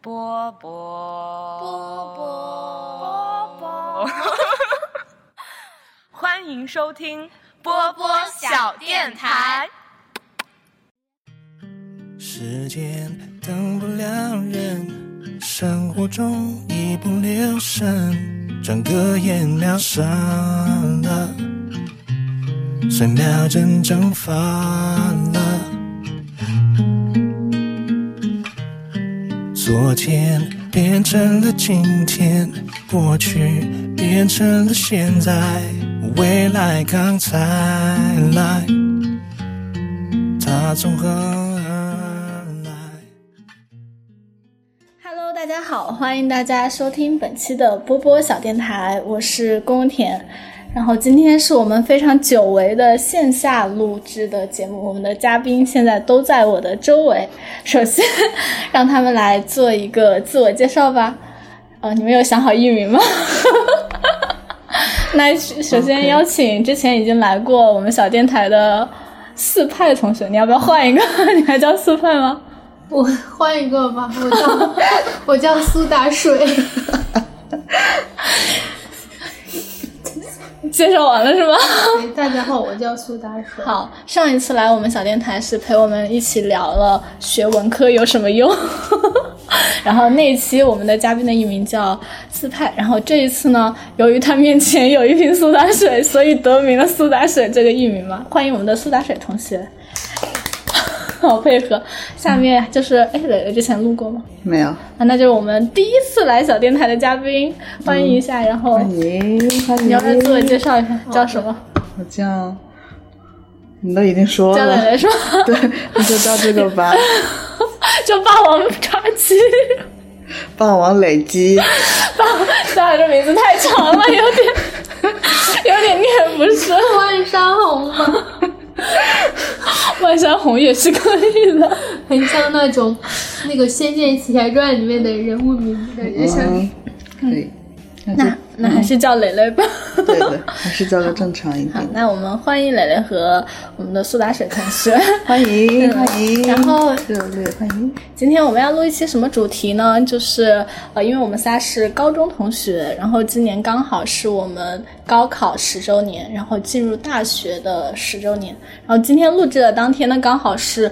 波波波波波，欢迎收听波波小电台。 时间等不了人，生活中一不留神，转个眼秒杀了，随秒针蒸发了。昨天变成了今天，过去变成了现在，未来刚才来，它从何而来。 Hello， 大家好，欢迎大家收听本期的波波小电台，我是宫田。然后今天是我们非常久违的线下录制的节目，我们的嘉宾现在都在我的周围。首先让他们来做一个自我介绍吧。你们有想好艺名吗？那首先邀请之前已经来过我们小电台的四派同学，你要不要换一个？你还叫四派吗？ 我换一个吧，我叫苏打水。 介绍完了是吗？ 大家好，我叫苏打水。 好，上一次来我们小电台是陪我们一起聊了学文科有什么用，然后那一期我们的嘉宾的艺名叫四派，然后这一次呢，由于他面前有一瓶苏打水，所以得名了苏打水这个艺名嘛。欢迎我们的苏打水同学。好配合。下面就是磊磊之前录过吗？ 没有。 那就是我们第一次来小电台的嘉宾，欢迎一下。然后欢迎， 你要不要自我介绍一下，叫什么？ 我叫，你都已经说了， 叫磊磊是吧？ 对，你就叫这个吧。 就霸王茶姬， 霸王累积。 算了，这名字太长了，有点念不顺。 万山红吗？ 万山红也是可以的， 很像那个《仙剑奇侠传》里面的人物名字的人像。 可以。 那还是叫磊磊吧。 对的，还是叫个正常一点。 好，那我们欢迎磊磊和我们的苏打水同学。 欢迎欢迎。 然后热烈欢迎。 今天我们要录一期什么主题呢？就是因为我们仨是高中同学，然后今年刚好是我们高考10周年，然后进入大学的10周年。然后今天录制的当天呢，刚好是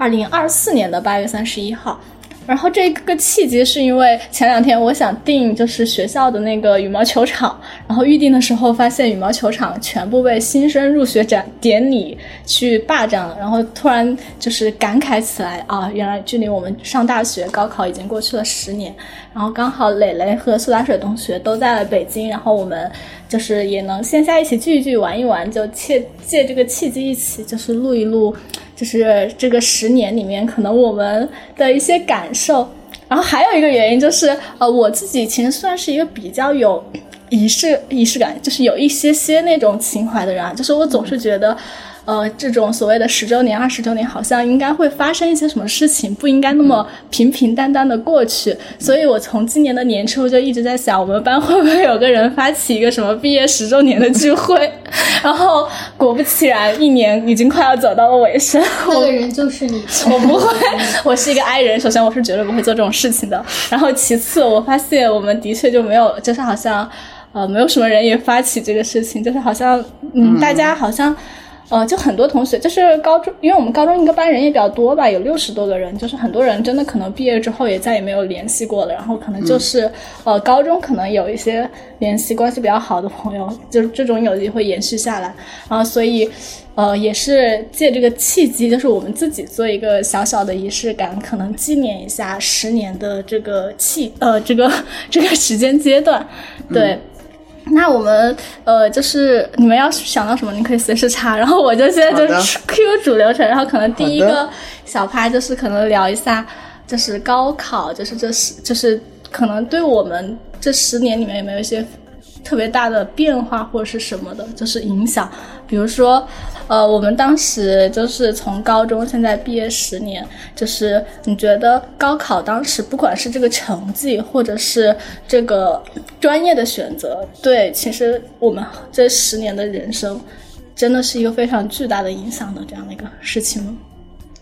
2024年的8月31号。然后这个契机是因为前2天我想订就是学校的那个羽毛球场，然后预定的时候发现羽毛球场全部被新生入学典礼去霸占了，然后突然就是感慨起来啊，原来距离我们上大学高考已经过去了10年。然后刚好磊磊和苏打水同学都在了北京，然后我们就是也能线下一起聚一聚玩一玩，就借这个契机一起就是录一录就是这个10年里面可能我们的一些感受。然后还有一个原因就是我自己其实算是一个比较有仪式感，就是有一些那种情怀的人啊，就是我总是觉得这种所谓的10周年20周年好像应该会发生一些什么事情，不应该那么平平淡淡的过去。所以我从今年的年初就一直在想，我们班会不会有个人发起一个什么毕业10周年的聚会。然后果不其然，1年已经快要走到了尾声。 那个人就是你。 我不会，我是一个 I 人，首先我是绝对不会做这种事情的。然后其次我发现我们的确就没有，就是好像没有什么人也发起这个事情，就是好像大家好像就很多同学就是高中，因为我们高中一个班人也比较多吧，有60多个人，就是很多人真的可能毕业之后也再也没有联系过了，然后可能就是高中可能有一些联系关系比较好的朋友，就是这种友谊会延续下来。然后所以也是借这个契机，就是我们自己做一个小小的仪式感，可能纪念一下10年的这个这个时间阶段。对。那我们就是你们要想到什么你可以随时插，然后我就现在就是 Q 主流程，然后可能第一个小趴就是可能聊一下就是高考，就是可能对我们这10年里面有没有一些特别大的变化或者是什么的就是影响。比如说我们当时就是从高中现在毕业10年，就是你觉得高考当时不管是这个成绩或者是这个专业的选择，对其实我们这10年的人生真的是一个非常巨大的影响的这样的一个事情吗？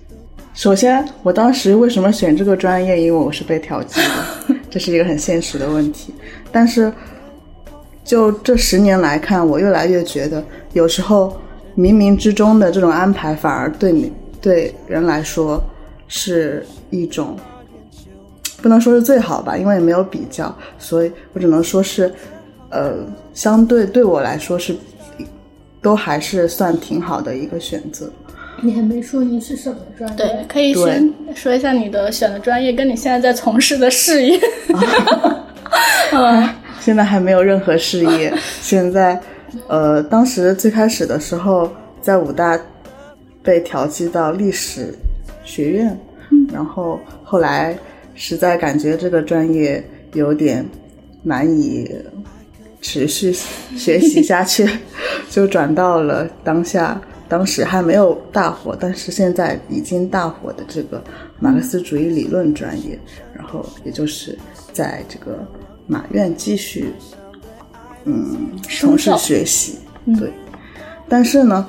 首先我当时为什么选这个专业，因为我是被调剂的，这是一个很现实的问题。但是就这10年来看，我越来越觉得有时候冥冥之中的这种安排反而对人来说是一种，不能说是最好吧，因为也没有比较，所以我只能说是相对我来说是都还是算挺好的一个选择。 你还没说你是什么专业？ 对，可以先说一下你的选的专业跟你现在在从事的事业。 现在还没有任何事业。现在当时最开始的时候在武大被调剂到历史学院，然后后来实在感觉这个专业有点难以持续学习下去，就转到了当时还没有大火，但是现在已经大火的这个马克思主义理论专业，然后也就是在这个马院继续从事学习。对，但是呢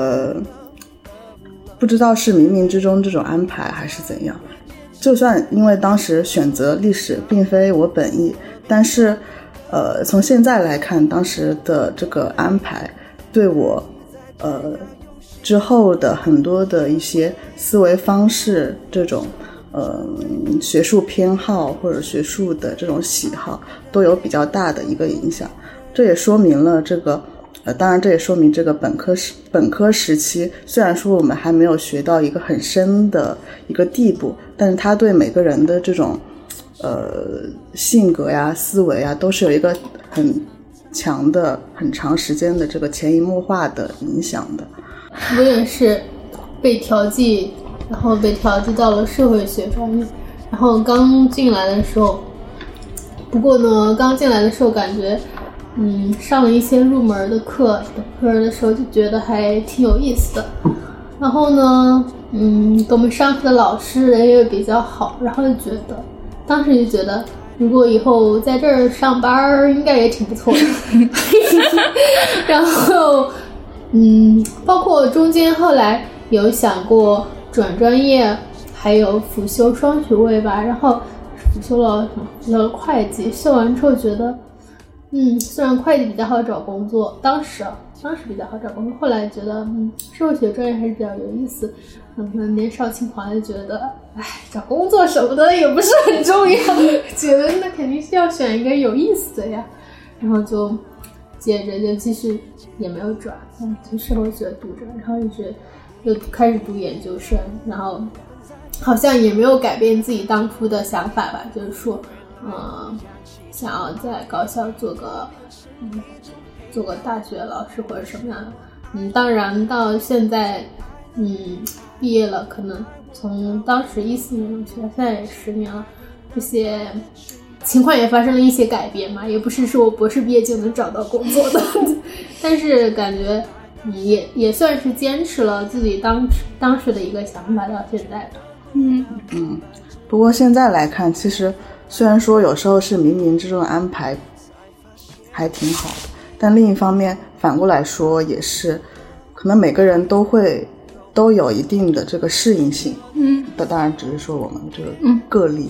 不知道是冥冥之中这种安排还是怎样，就算因为当时选择历史并非我本意，但是从现在来看，当时的这个安排对我之后的很多的一些思维方式，这种学术偏好或者学术的这种喜好都有比较大的一个影响。这也说明了这个当然这也说明这个本科时期，虽然说我们还没有学到一个很深的一个地步，但是它对每个人的这种性格呀思维啊都是有一个很强的很长时间的这个潜移默化的影响的。 我也是被调剂，然后被调剂到了社会学专业，然后刚进来的时候，不过呢刚进来的时候感觉上了一些入门的课的时候就觉得还挺有意思的，然后呢给我们上课的老师人也比较好，然后当时就觉得如果以后在这儿上班应该也挺不错的。然后包括中间后来有想过转专业，还有辅修双学位吧，然后辅修了会计，修完之后觉得虽然会计比较好找工作，当时比较好找工作，后来觉得社会学专业还是比较有意思。可能年少轻狂就觉得找工作什么的也不是很重要，觉得那肯定是要选一个有意思的呀，然后就接着就继续也没有转，就社会学读着，然后一直又开始读研究生，然后好像也没有改变自己当初的想法吧，就是说想要在高校做个大学老师或者什么样的。当然到现在毕业了，可能从当时14年入学，现在也10年了，这些情况也发生了一些改变嘛，也不是说我博士毕业就能找到工作的。但是感觉也算是坚持了自己当时的一个想法到现在的。 不过现在来看，其实虽然说有时候是冥冥之中的安排还挺好的，但另一方面反过来说也是可能每个人都有一定的这个适应性。当然只是说我们这个个例。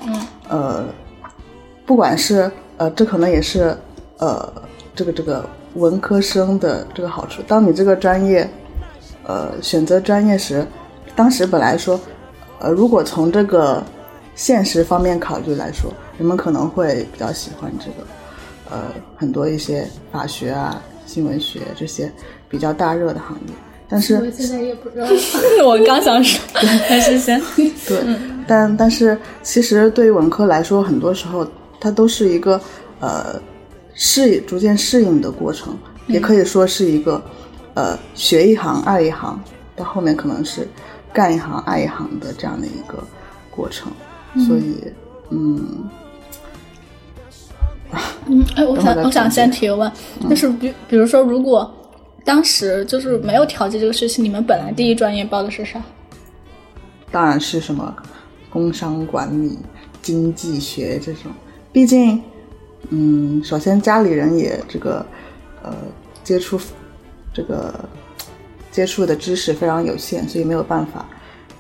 不管是这可能也是这个文科生的这个好处。当你这个专业选择专业时，当时本来说如果从这个现实方面考虑来说，人们可能会比较喜欢这个很多一些法学啊新闻学这些比较大热的行业，但是我现在也不知道。 我刚想说还是先对，但是其实对于文科来说，很多时候它都是一个逐渐适应的过程，也可以说是一个学一行爱一行，到后面可能是干一行爱一行的这样的一个过程。所以我想先提个问，就是比如说如果当时就是没有调剂这个事情，你们本来第一专业报的是啥？ 当然是什么工商管理经济学这种，毕竟首先家里人也这个接触的知识非常有限，所以没有办法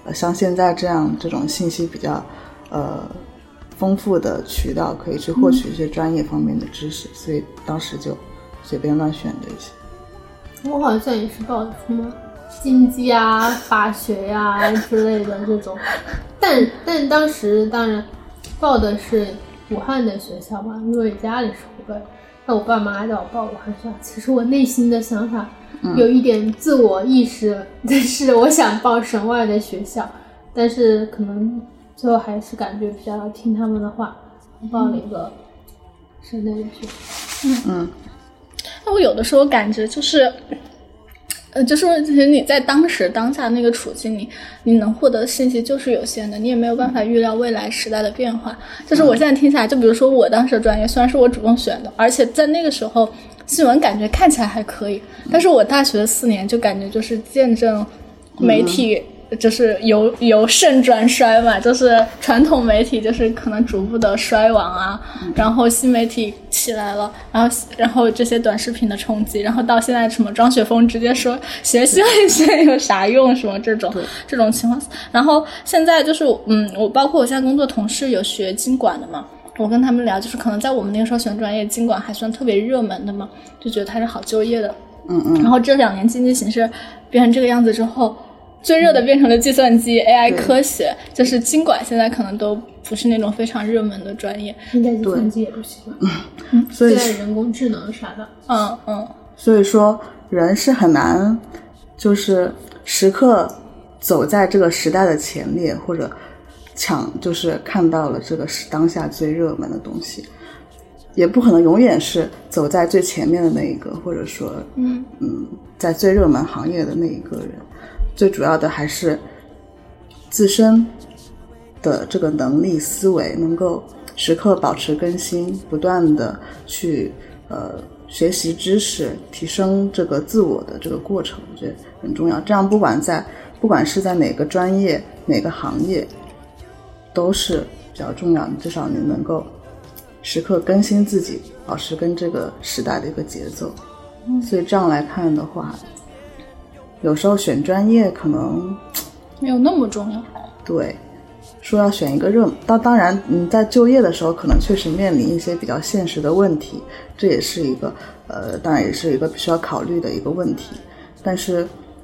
像现在这种信息比较丰富的渠道可以去获取一些专业方面的知识，所以当时就随便乱选的一些。 我好像也是报的什么经济啊、法学呀之类的这种，但当时当然报的是武汉的学校嘛，因为家里是湖北，那我爸妈让我报武汉学校。其实我内心的想法有一点自我意识，但是我想报省外的学校，但是可能最后还是感觉比较听他们的话，报了一个省内的学校。 那我有的时候感觉就是其实你在当下那个处境里，你能获得的信息就是有限的，你也没有办法预料未来时代的变化。就是我现在听起来，就比如说我当时的专业虽然是我主动选的，而且在那个时候新闻感觉看起来还可以，但是我大学的4年就感觉就是见证媒体就是由盛转衰嘛，就是传统媒体就是可能逐步的衰亡啊，然后新媒体起来了，然后这些短视频的冲击，然后到现在什么张雪峰直接说学新闻学有啥用什么这种情况，然后现在就是我包括我现在工作同事有学经管的嘛，我跟他们聊，就是可能在我们那个时候选专业，经管还算特别热门的嘛，就觉得它是好就业的。然后这2年经济形势变成这个样子之后，最热的变成了计算机 AI 科学，就是经管现在可能都不是那种非常热门的专业， 现在计算机也不行了， 所以现在人工智能啥的， 所以说人是很难就是时刻走在这个时代的前列，或者就是看到了这个当下最热门的东西，也不可能永远是走在最前面的那一个，或者说在最热门行业的那一个人。最主要的还是自身的这个能力思维能够时刻保持更新，不断的去学习知识，提升这个自我的这个过程，我觉得很重要。这样不管是在哪个专业哪个行业都是比较重要的，至少你能够时刻更新自己，保持跟这个时代的一个节奏。所以这样来看的话，有时候选专业可能没有那么重要。 对，说要选一个当然你在就业的时候可能确实面临一些比较现实的问题，这也是一个当然也是一个需要考虑的一个问题。但是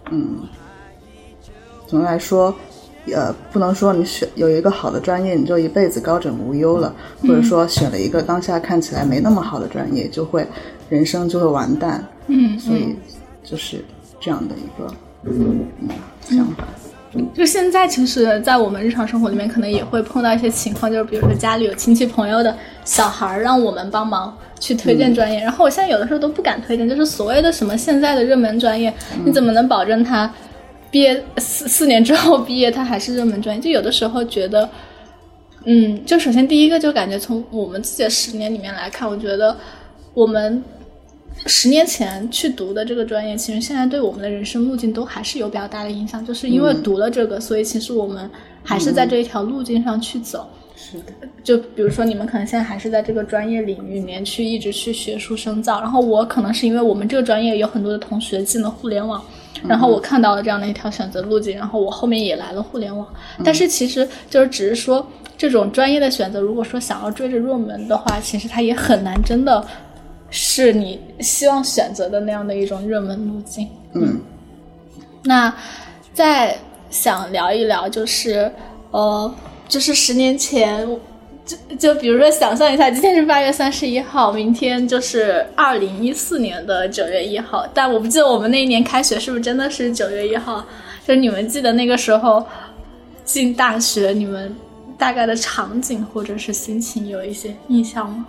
总的来说不能说你有一个好的专业你就一辈子高枕无忧了，或者说选了一个当下看起来没那么好的专业人生就会完蛋。所以就是这样的一个想法。 就现在其实在我们日常生活里面可能也会碰到一些情况，就是比如说家里有亲戚朋友的小孩让我们帮忙去推荐专业，然后我现在有的时候都不敢推荐，就是所谓的什么现在的热门专业，你怎么能保证他毕业4年之后毕业他还是热门专业？就有的时候觉得就首先第一个就感觉从我们自己的10年里面来看，我觉得我们10年前去读的这个专业，其实现在对我们的人生路径都还是有比较大的影响，就是因为读了这个所以其实我们还是在这一条路径上去走。 是的， 就比如说你们可能现在还是在这个专业领域里面一直去学术深造，然后我可能是因为我们这个专业有很多的同学进了互联网，然后我看到了这样的一条选择路径，然后我后面也来了互联网。但是其实就是只是说这种专业的选择，如果说想要追着入门的话，其实它也很难真的是你希望选择的那样的一种热门路径。那再想聊一聊就是10年前就比如说想象一下，今天是8月31号，明天就是2014年的9月1号，但我不记得我们那一年开学是不是真的是9月1号，就是你们记得那个时候进大学你们大概的场景或者是心情有一些印象吗？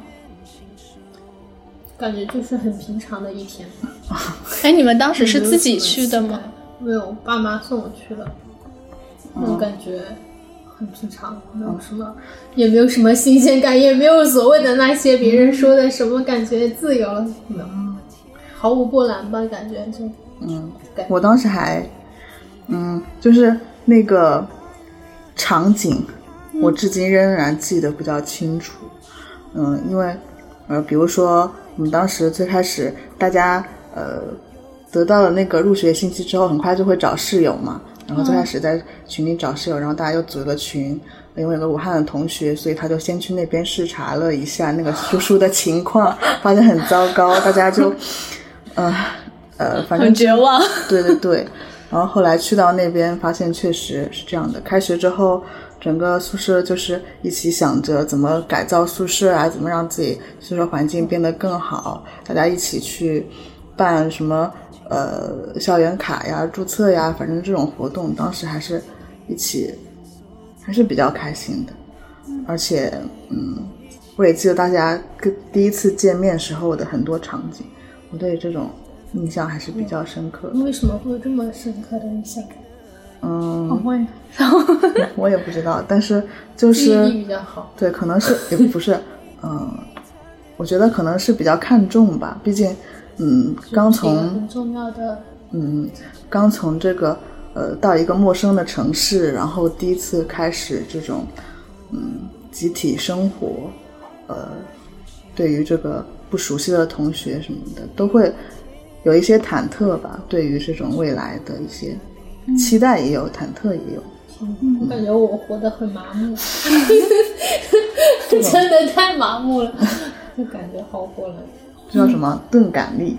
感觉就是很平常的一天。 你们当时是自己去的吗？ 没有，爸妈送我去的。那种感觉很平常，没有什么，也没有什么新鲜感，也没有所谓的那些别人说的什么感觉自由了，没有，毫无波澜吧，感觉就我当时还就是那个场景我至今仍然记得比较清楚。因为比如说我们当时最开始大家得到了那个入学信息之后，很快就会找室友嘛， 然后最开始在群里找室友，然后大家又组了个群，因为有个武汉的同学，所以他就先去那边视察了一下那个叔叔的情况，发现很糟糕，大家就反正很绝望。 对对对，然后后来去到那边发现确实是这样的。开学之后整个宿舍就是一起想着怎么改造宿舍啊，怎么让自己宿舍环境变得更好，大家一起去办什么校园卡呀、注册呀，反正这种活动当时还是一起还是比较开心的。而且我也记得大家第一次见面时候的很多场景，我对这种印象还是比较深刻的。 为什么会有这么深刻的印象？ 我也不知道，但是就是记忆力比较好。 对，可能是也不是我觉得可能是比较看重吧，毕竟刚从很重要的刚从这个到一个陌生的城市，然后第一次开始这种集体生活，对于这个不熟悉的同学什么的都会有一些忐忑吧，对于这种未来的一些期待也有，忐忑也有。 我感觉我活得很麻木真的太麻木了，就感觉好火了。 这叫什么钝感力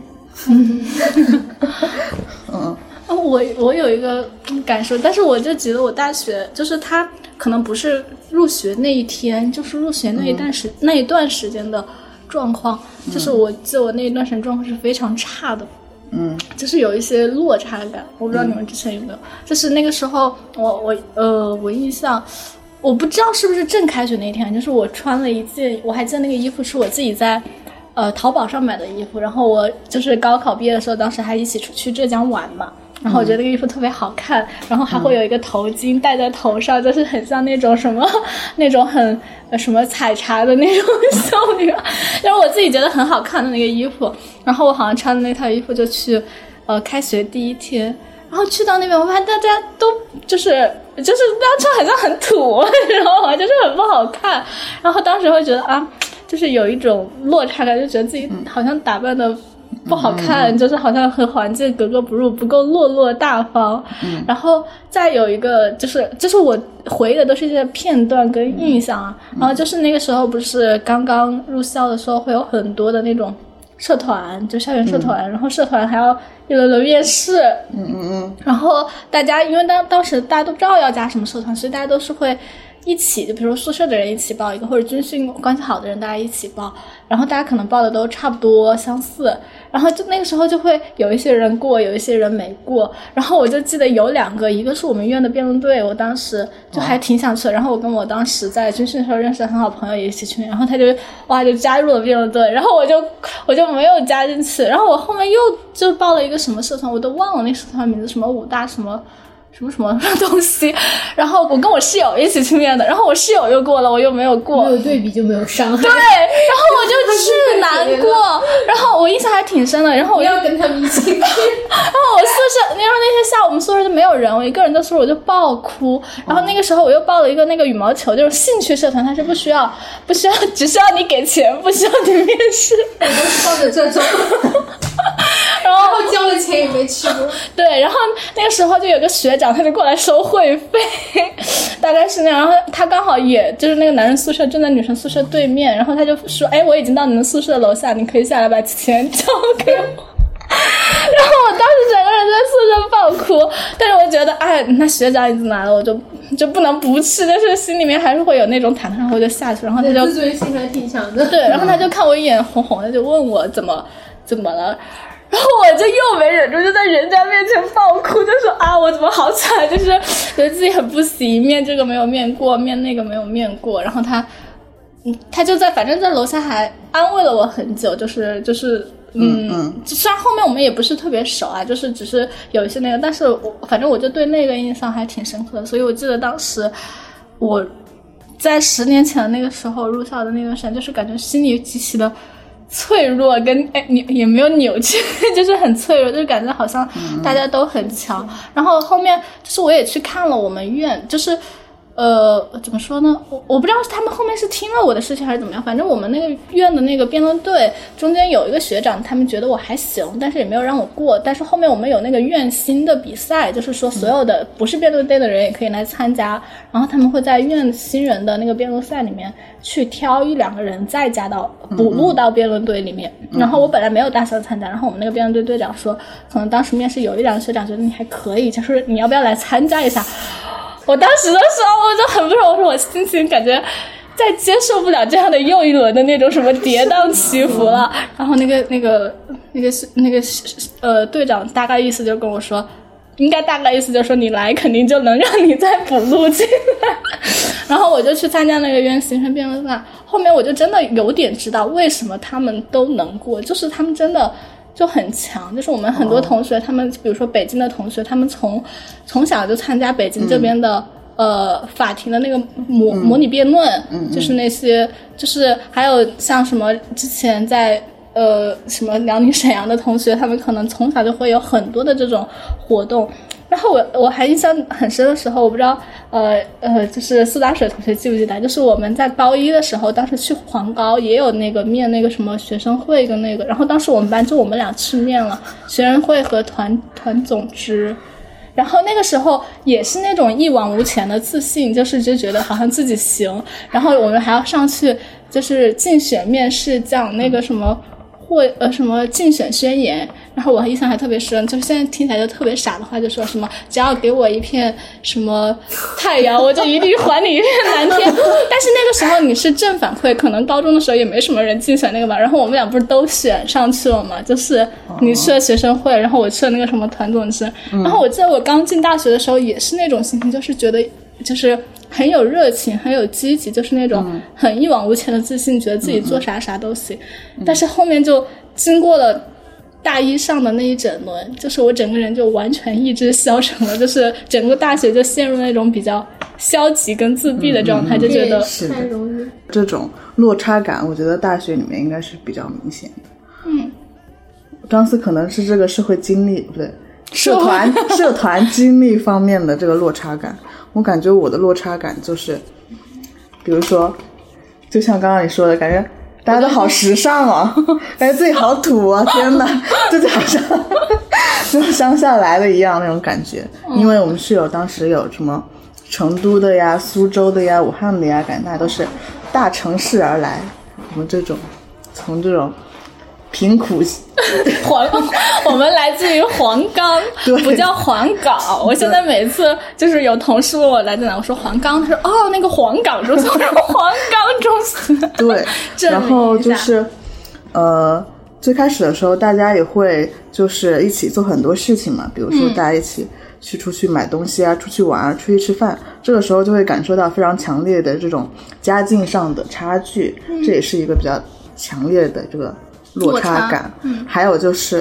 我有一个感受，但是我就觉得我大学就是它可能不是入学那一天，就是入学那一段时间的状况，就是我记得我那一段时间状况是非常差的，就是有一些落差感。我不知道你们之前有没有，就是那个时候我印象，我不知道是不是正开学那天，就是我穿了一件，我还记得那个衣服是我自己在淘宝上买的衣服，然后我就是高考毕业的时候，当时还一起出去浙江玩嘛，然后我觉得那个衣服特别好看，然后还会有一个头巾戴在头上，就是很像那种什么那种很什么采茶的那种少女，然后我自己觉得很好看的那个衣服，然后我好像穿的那套衣服就去开学第一天，然后去到那边我发现大家都就是大家穿好像很土，然后就是很不好看，然后当时会觉得就是有一种落差感，就觉得自己好像打扮的不好看，就是好像和环境格格不入，不够落落大方。然后再有一个就是我回忆的都是一些片段跟印象啊。然后就是那个时候不是刚刚入校的时候会有很多的那种社团，就校园社团，然后社团还要一轮轮面试。然后大家因为当时大家都不知道要加什么社团，所以大家都是会一起，就比如宿舍的人一起报一个，或者军训关系好的人大家一起报，然后大家可能报的都差不多相似，然后就那个时候就会有一些人过，有一些人没过，然后我就记得有两个，一个是我们院的辩论队，我当时就还挺想去的，然后我跟我当时在军训的时候认识的很好朋友也一起去，然后他就加入了辩论队，然后我就没有加进去，然后我后面又就报了一个什么社团，我都忘了那社团名字，什么武大什么东西，然后我跟我室友一起去面的，然后我室友又过了，我又没有过， 没有对比就没有伤害。 对，然后我就巨难过，然后我印象还挺深的，然后我要跟他们一起去，然后我宿舍，那时候那天下午我们宿舍就没有人，我一个人在宿舍我就爆哭，然后那个时候我又报了一个那个羽毛球，就是兴趣社团，它是不需要，只需要你给钱，不需要你面试。 我都是抱着这种。然后交了钱也没去过。 对，然后那个时候就有个学长，他就过来收会费，大概是那样。然后他刚好也就是那个男人宿舍正在女生宿舍对面，然后他就说：“哎，我已经到你们宿舍楼下，你可以下来把钱交给我。”然后我当时整个人在宿舍爆哭，但是我觉得，那学长已经来了，我就不能不去，但是心里面还是会有那种忐忑，然后我就下去，然后他就自尊心还挺强的。 对，然后他就看我一眼红红的，就问我怎么了。然后我就又没忍住，就在人家面前爆哭，就说我怎么好惨，就是觉得自己很不行，面这个没有面过，面那个没有面过。然后他就反正在楼下还安慰了我很久，就是虽然后面我们也不是特别熟啊，就是只是有一些那个，但是反正我就对那个印象还挺深刻的。所以我记得当时我在10年前的那个时候入校的那段时间，就是感觉心里极其的脆弱，跟也没有扭曲，就是很脆弱，就是感觉好像大家都很强。然后后面就是我也去看了我们院，就是怎么说呢？我不知道他们后面是听了我的事情还是怎么样，反正我们那个院的那个辩论队中间有一个学长，他们觉得我还行，但是也没有让我过。但是后面我们有那个院新的比赛，就是说所有的不是辩论队的人也可以来参加，然后他们会在院新人的那个辩论赛里面去挑1-2个人再加到补录到辩论队里面。然后我本来没有打算参加，然后我们那个辩论队队长说，可能当时面试有1-2个学长觉得你还可以，就是你要不要来参加一下。我当时的时候我就很不爽，我说我心情感觉再接受不了这样的又一轮的那种什么跌宕起伏了。然后那个队长大概意思就跟我说，应该大概意思就是说你来肯定就能让你再补录进来。然后我就去参加那个院新生辩论赛，后面我就真的有点知道为什么他们都能过，就是他们真的就很强，就是我们很多同学他们比如说北京的同学，他们从小就参加北京这边的法庭的那个模拟辩论，就是那些就是还有像什么之前在什么辽宁沈阳的同学，他们可能从小就会有很多的这种活动。然后我还印象很深的时候，我不知道就是苏打水同学记不记得，就是我们在高一的时候，当时去黄高也有那个面那个什么学生会跟那个，然后当时我们班就我们俩去面了学生会和团总支。然后那个时候也是那种一往无前的自信，就觉得好像自己行。然后我们还要上去就是竞选面试，讲那个什么什么竞选宣言。然后我印象还特别深，就是现在听起来就特别傻的话，就说什么只要给我一片什么太阳，我就一定还你一片蓝天。但是那个时候你是正反馈，可能高中的时候也没什么人竞选那个吧。然后我们俩不是都选上去了嘛，就是你去了学生会，然后我去了那个什么团总支。然后我记得我刚进大学的时候也是那种心情，就是觉得就是很有热情，很有积极，就是那种很一往无前的自信，觉得自己做啥啥都行。但是后面就经过了大一上的那一整轮，就是我整个人就完全意志消沉了，就是整个大学就陷入那种比较消极跟自闭的状态，就觉得太容易这种落差感，我觉得大学里面应该是比较明显的。张思可能是这个社会经历不对社团经历方面的这个落差感。我感觉我的落差感就是比如说就像刚刚你说的，感觉大家都好时尚啊，感觉自己好土啊，天哪，自己好像就乡下来的一样那种感觉。因为我们室友当时有什么成都的呀、苏州的呀、武汉的呀，感觉大家都是大城市而来，我们这种从这种贫苦我们来自于黄冈，不叫黄冈。我现在每次就是有同事问我来自哪，我说黄冈，他说哦那个黄冈中学，我说黄冈中学。 对，然后就是最开始的时候大家也会就是一起做很多事情嘛，比如说大家一起出去买东西啊，出去玩啊，出去吃饭，这个时候就会感受到非常强烈的这种家境上的差距，这也是一个比较强烈的这个落差感。还有就是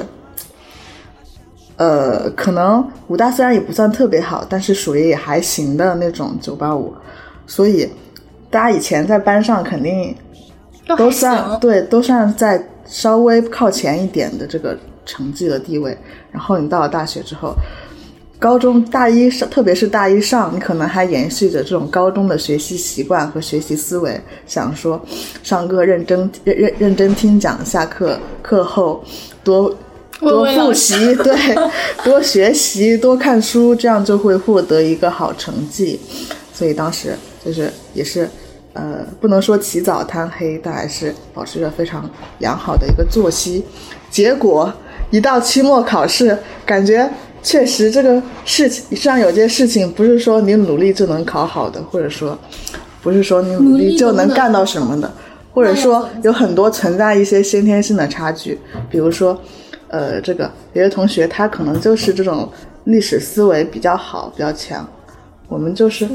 可能武大虽然也不算特别好，但是属于也还行的那种985，所以大家以前在班上肯定都算在稍微靠前一点的这个成绩的地位。然后你到了大学之后，高中大一特别是大一上，你可能还延续着这种高中的学习习惯和学习思维，想说上课认真听讲，下课后多复习，对，多学习多看书，这样就会获得一个好成绩。所以当时就是也是不能说起早贪黑，但还是保持着非常良好的一个作息。结果一到期末考试，感觉确实这个事情上有件事情不是说你努力就能考好的，或者说不是说你努力就能干到什么的，或者说有很多存在一些先天性的差距。比如说这个有些同学他可能就是这种历史思维比较好比较强，我们就是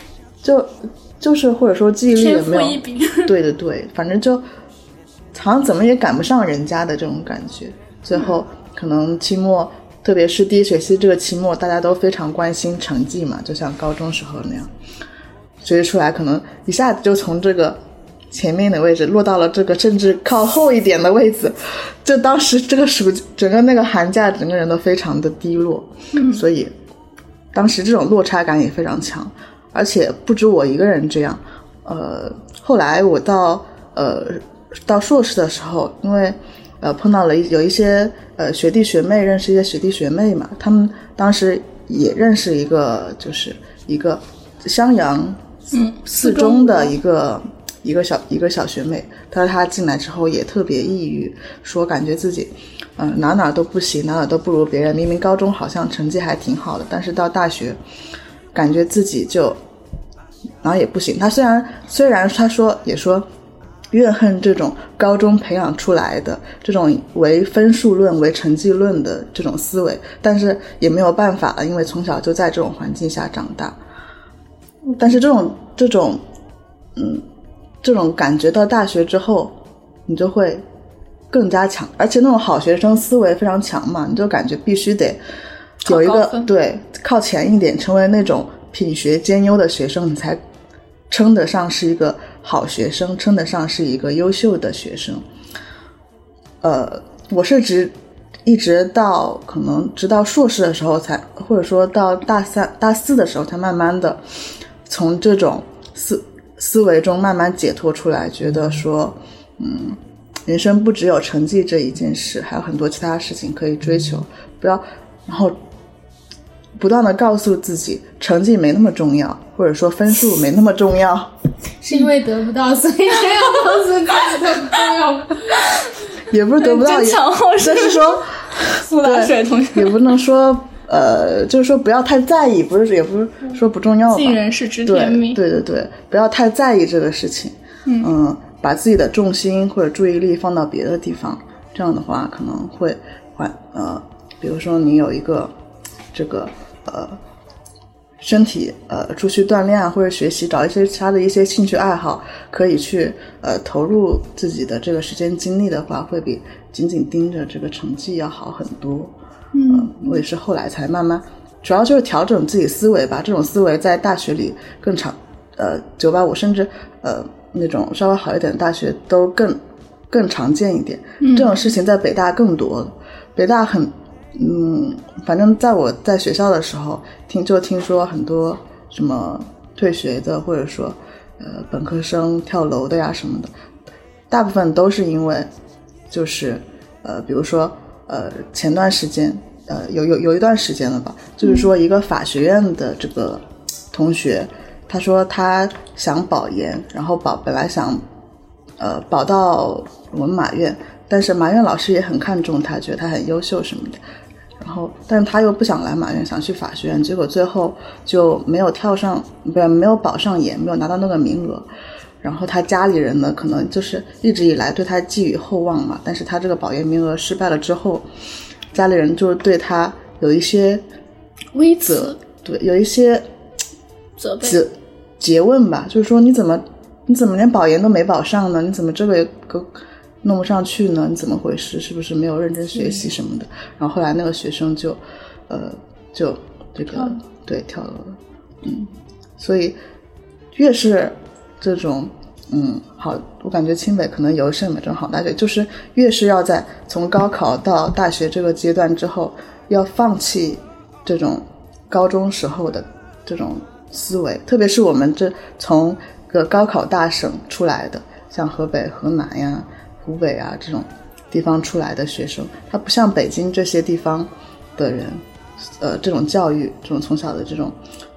或者说记忆力也没有，对，反正就好像怎么也赶不上人家的这种感觉。最后可能期末，特别是第一学期这个期末，大家都非常关心成绩嘛，就像高中时候那样，学习出来可能一下子就从这个前面的位置落到了这个甚至靠后一点的位置，就当时这个整个那个寒假整个人都非常的低落。所以当时这种落差感也非常强。 而且不止我一个人这样。后来我到硕士的时候，因为碰到了有一些学弟学妹，认识一些学弟学妹嘛，他们当时也认识一个，就是一个襄阳四中的一个小学妹。她进来之后也特别抑郁，说感觉自己哪都不行，哪都不如别人，明明高中好像成绩还挺好的，但是到大学感觉自己就哪也不行。她虽然她也说怨恨这种高中培养出来的这种为分数论为成绩论的这种思维，但是也没有办法了，因为从小就在这种环境下长大。但是这种感觉到大学之后你就会更加强，而且那种好学生思维非常强嘛，你就感觉必须得有一个对靠前一点，成为那种品学兼优的学生，你才称得上是一个好学生，称得上是一个优秀的学生。我是一直到可能直到硕士的时候才，或者说到大四的时候才慢慢的从这种思维中慢慢解脱出来，觉得说人生不只有成绩这一件事，还有很多其他事情可以追求，然后不断的告诉自己成绩没那么重要，或者说分数没那么重要， 是因为得不到所以这样告诉自己的重要吗？ 也不是得不到，就是说苏打水同学也不能说就是说不要太在意，也不是说不重要吧， 尽人事知天命。 对，不要太在意这个事情。把自己的重心或者注意力放到别的地方，这样的话可能会比如说你有一个这个身体出去锻炼啊，或者学习，找一些其他的一些兴趣爱好，可以去投入自己的这个时间精力的话，会比仅仅盯着这个成绩要好很多。我也是后来才慢慢，主要就是调整自己思维吧。这种思维在大学里更常985甚至那种稍微好一点的大学都更常见一点。这种事情在北大更多了。北大反正在我在学校的时候听说很多什么退学的，或者说本科生跳楼的呀什么的，大部分都是因为就是比如说前段时间有一段时间了吧，就是说一个法学院的这个同学，他说他想保研，然后本来想保到我们马院，但是马院老师也很看重他，觉得他很优秀什么的，然后但是他又不想来马院，想去法学院，结果最后就没有保上研，没有拿到那个名额。然后他家里人呢可能就是一直以来对他寄予厚望嘛，但是他这个保研名额失败了之后，家里人就对他有一些微责， 对，有一些责备诘问吧，就是说你怎么连保研都没保上呢？你怎么这个也弄不上去呢？你怎么回事？是不是没有认真学习什么的？然后后来那个学生就这个对跳楼了。所以越是这种好，我感觉清北可能有圣美这种好大学，就是越是要在从高考到大学这个阶段之后，要放弃这种高中时候的这种思维，特别是我们这从个高考大省出来的，像河北、河南呀、湖北啊这种地方出来的学生，他不像北京这些地方的人，这种教育，这种从小的这种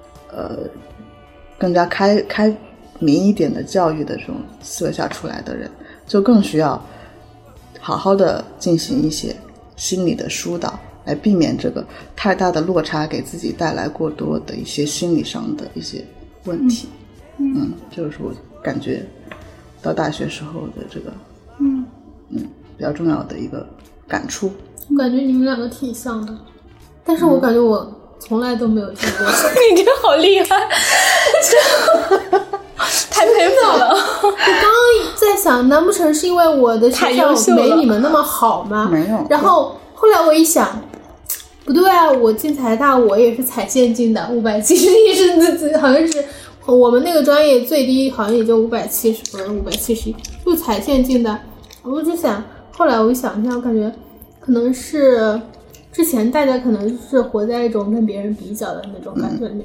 更加开明一点的教育的这种思维下出来的人，就更需要好好的进行一些心理的疏导，来避免这个太大的落差给自己带来过多的一些心理上的一些问题。这就是我感觉到大学时候的这个比较重要的一个感触。 我感觉你们两个挺像的，但是我感觉我从来都没有见过。 你这好厉害，太佩服了。 我刚刚在想，难不成是因为我的学校没你们那么好吗？ 没有。 然后后来我一想，不对啊，我进财大我也是踩线进的，571是好像是我们那个专业最低好像也就570分，571就踩线进的。我就想，后来我想一下，我感觉可能是之前大家可能是活在一种跟别人比较的那种感觉里面吧。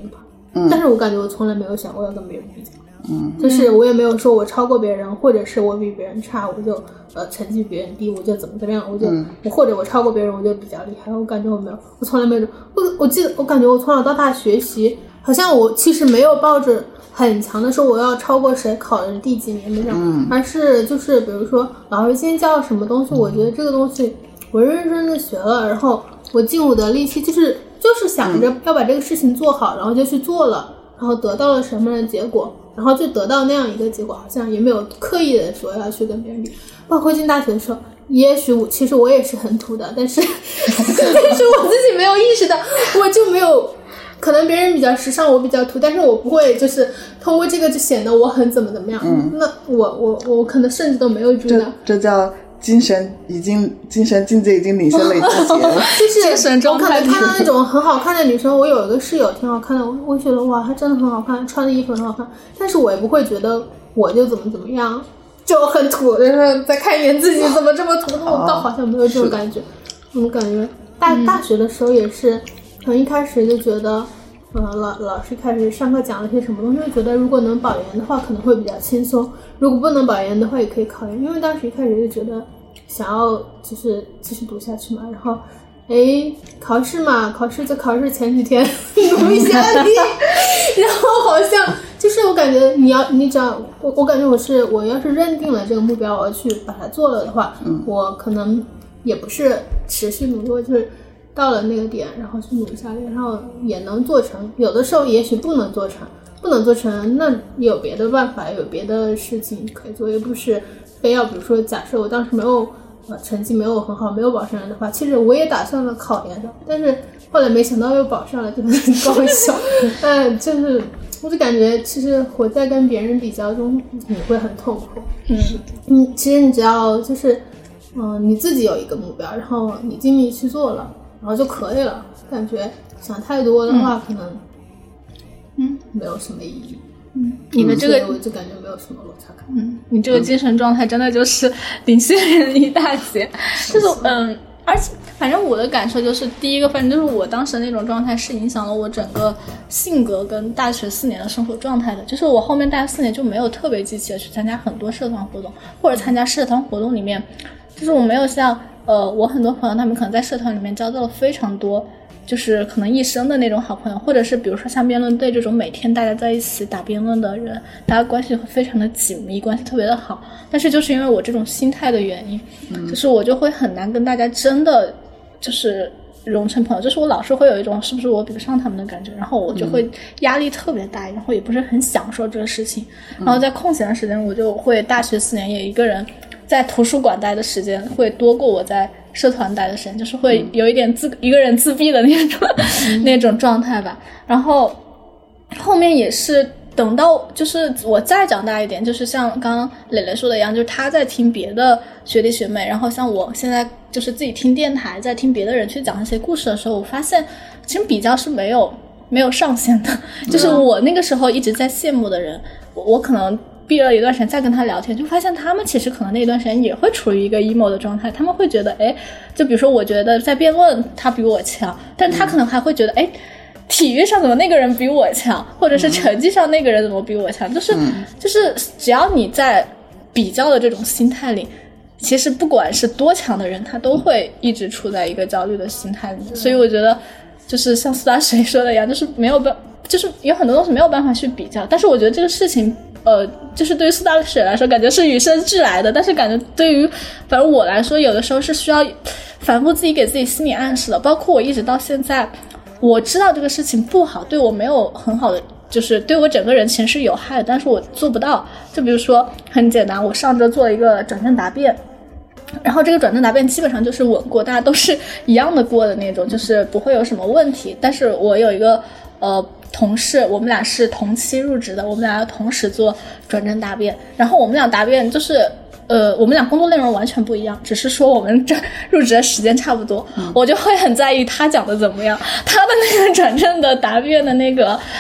但是我感觉我从来没有想过要跟别人比较，就是我也没有说我超过别人，或者是我比别人差，我就成绩比别人低，我就怎么样，或者我超过别人我就比较厉害，我感觉我没有，我从来没有。我记得我感觉我从小到大学习，好像我其实没有抱着很强的说我要超过谁，考的是第几年那种，而是就是比如说老师今天教什么东西，我觉得这个东西我认认真真的学了，然后我尽我的力气，就是想着要把这个事情做好，然后就去做了，然后得到了什么样的结果，然后就得到那样一个结果，好像也没有刻意的说要去跟别人比。包括进大学的时候，也许其实我也是很土的，但是我自己没有意识到，我就没有，可能别人比较时尚，我比较土，但是我不会就是通过这个就显得我很怎么样。那我可能甚至都没有注意到， 这叫精神境界已经领先了一大截了。 就是我可能看到那种很好看的女生，我有一个室友挺好看的，我觉得哇她真的很好看，穿的衣服很好看，但是我也不会觉得我就怎么样，就很土，然后再看一眼自己怎么这么土，我倒好像没有这种感觉。我感觉大学的时候也是，可能一开始就觉得老师开始上课讲了些什么东西，就觉得如果能保研的话可能会比较轻松，如果不能保研的话也可以考研，因为当时一开始就觉得想要就是继续读下去嘛，然后考试嘛，考试就考试前几天读一下题然后好像就是我感觉你只要我感觉我要是认定了这个目标，我要去把它做了的话，我可能也不是持续努力，我就是到了那个点，然后去努力下去，然后也能做成。有的时候也许不能做成，那有别的办法，有别的事情可以做，也不是非要比如说假设我当时没有成绩没有很好，没有保上来的话，其实我也打算了考研的，但是后来没想到又保上了，就很高兴。就是我就感觉其实活在跟别人比较中你会很痛苦。其实你只要就是你自己有一个目标，然后你尽力去做了，然后就可以了。感觉想太多的话，可能没有什么意义。 你的这个我就感觉没有什么落差感。 你这个精神状态真的就是领先人一大截。就是而且反正我的感受就是，第一个反正就是我当时那种状态是影响了我整个性格跟大学4年的生活状态的。就是我后面大学4年就没有特别积极的去参加很多社团活动，或者参加社团活动里面，就是我没有像我很多朋友他们可能在社团里面交到了非常多就是可能一生的那种好朋友，或者是比如说像辩论队这种每天大家在一起打辩论的人，大家关系会非常的紧密，关系特别的好。但是就是因为我这种心态的原因，就是我就会很难跟大家真的就是融成朋友，就是我老是会有一种是不是我比不上他们的感觉，然后我就会压力特别大，然后也不是很享受这个事情。然后在空闲的时间，我就会大学4年也一个人在图书馆待的时间会多过我在社团待的时间，就是会有一点一个人自闭的那种那种状态吧。然后后面也是等到就是我再长大一点，就是像刚刚蕾蕾说的一样，就是他在听别的学弟学妹，然后像我现在就是自己听电台，在听别的人去讲一些故事的时候，我发现其实比较是没有上限的。就是我那个时候一直在羡慕的人，我可能毕业了一段时间再跟他聊天，就发现他们其实可能那段时间也会处于一个 emo 的状态。他们会觉得就比如说我觉得在辩论他比我强，但他可能还会觉得体育上怎么那个人比我强，或者是成绩上那个人怎么比我强，就是只要你在比较的这种心态里，其实不管是多强的人他都会一直处在一个焦虑的心态里。所以我觉得就是像苏打水说的一样，就是就是有很多东西没有办法去比较。但是我觉得这个事情就是对于苏打水来说感觉是与生俱来的，但是感觉对于反正我来说有的时候是需要反复自己给自己心理暗示的。包括我一直到现在我知道这个事情不好，对我没有很好的就是对我整个人其实是有害的，但是我做不到。就比如说很简单，我上周做了一个转正答辩，然后这个转正答辩基本上就是稳过，大家都是一样的过的那种，就是不会有什么问题。但是我有一个同事，我们俩是同期入职的，我们俩要同时做转正答辩，然后我们俩答辩就是我们俩工作内容完全不一样，只是说我们这入职的时间差不多。我就会很在意他讲的怎么样，他的那个转正的答辩的那个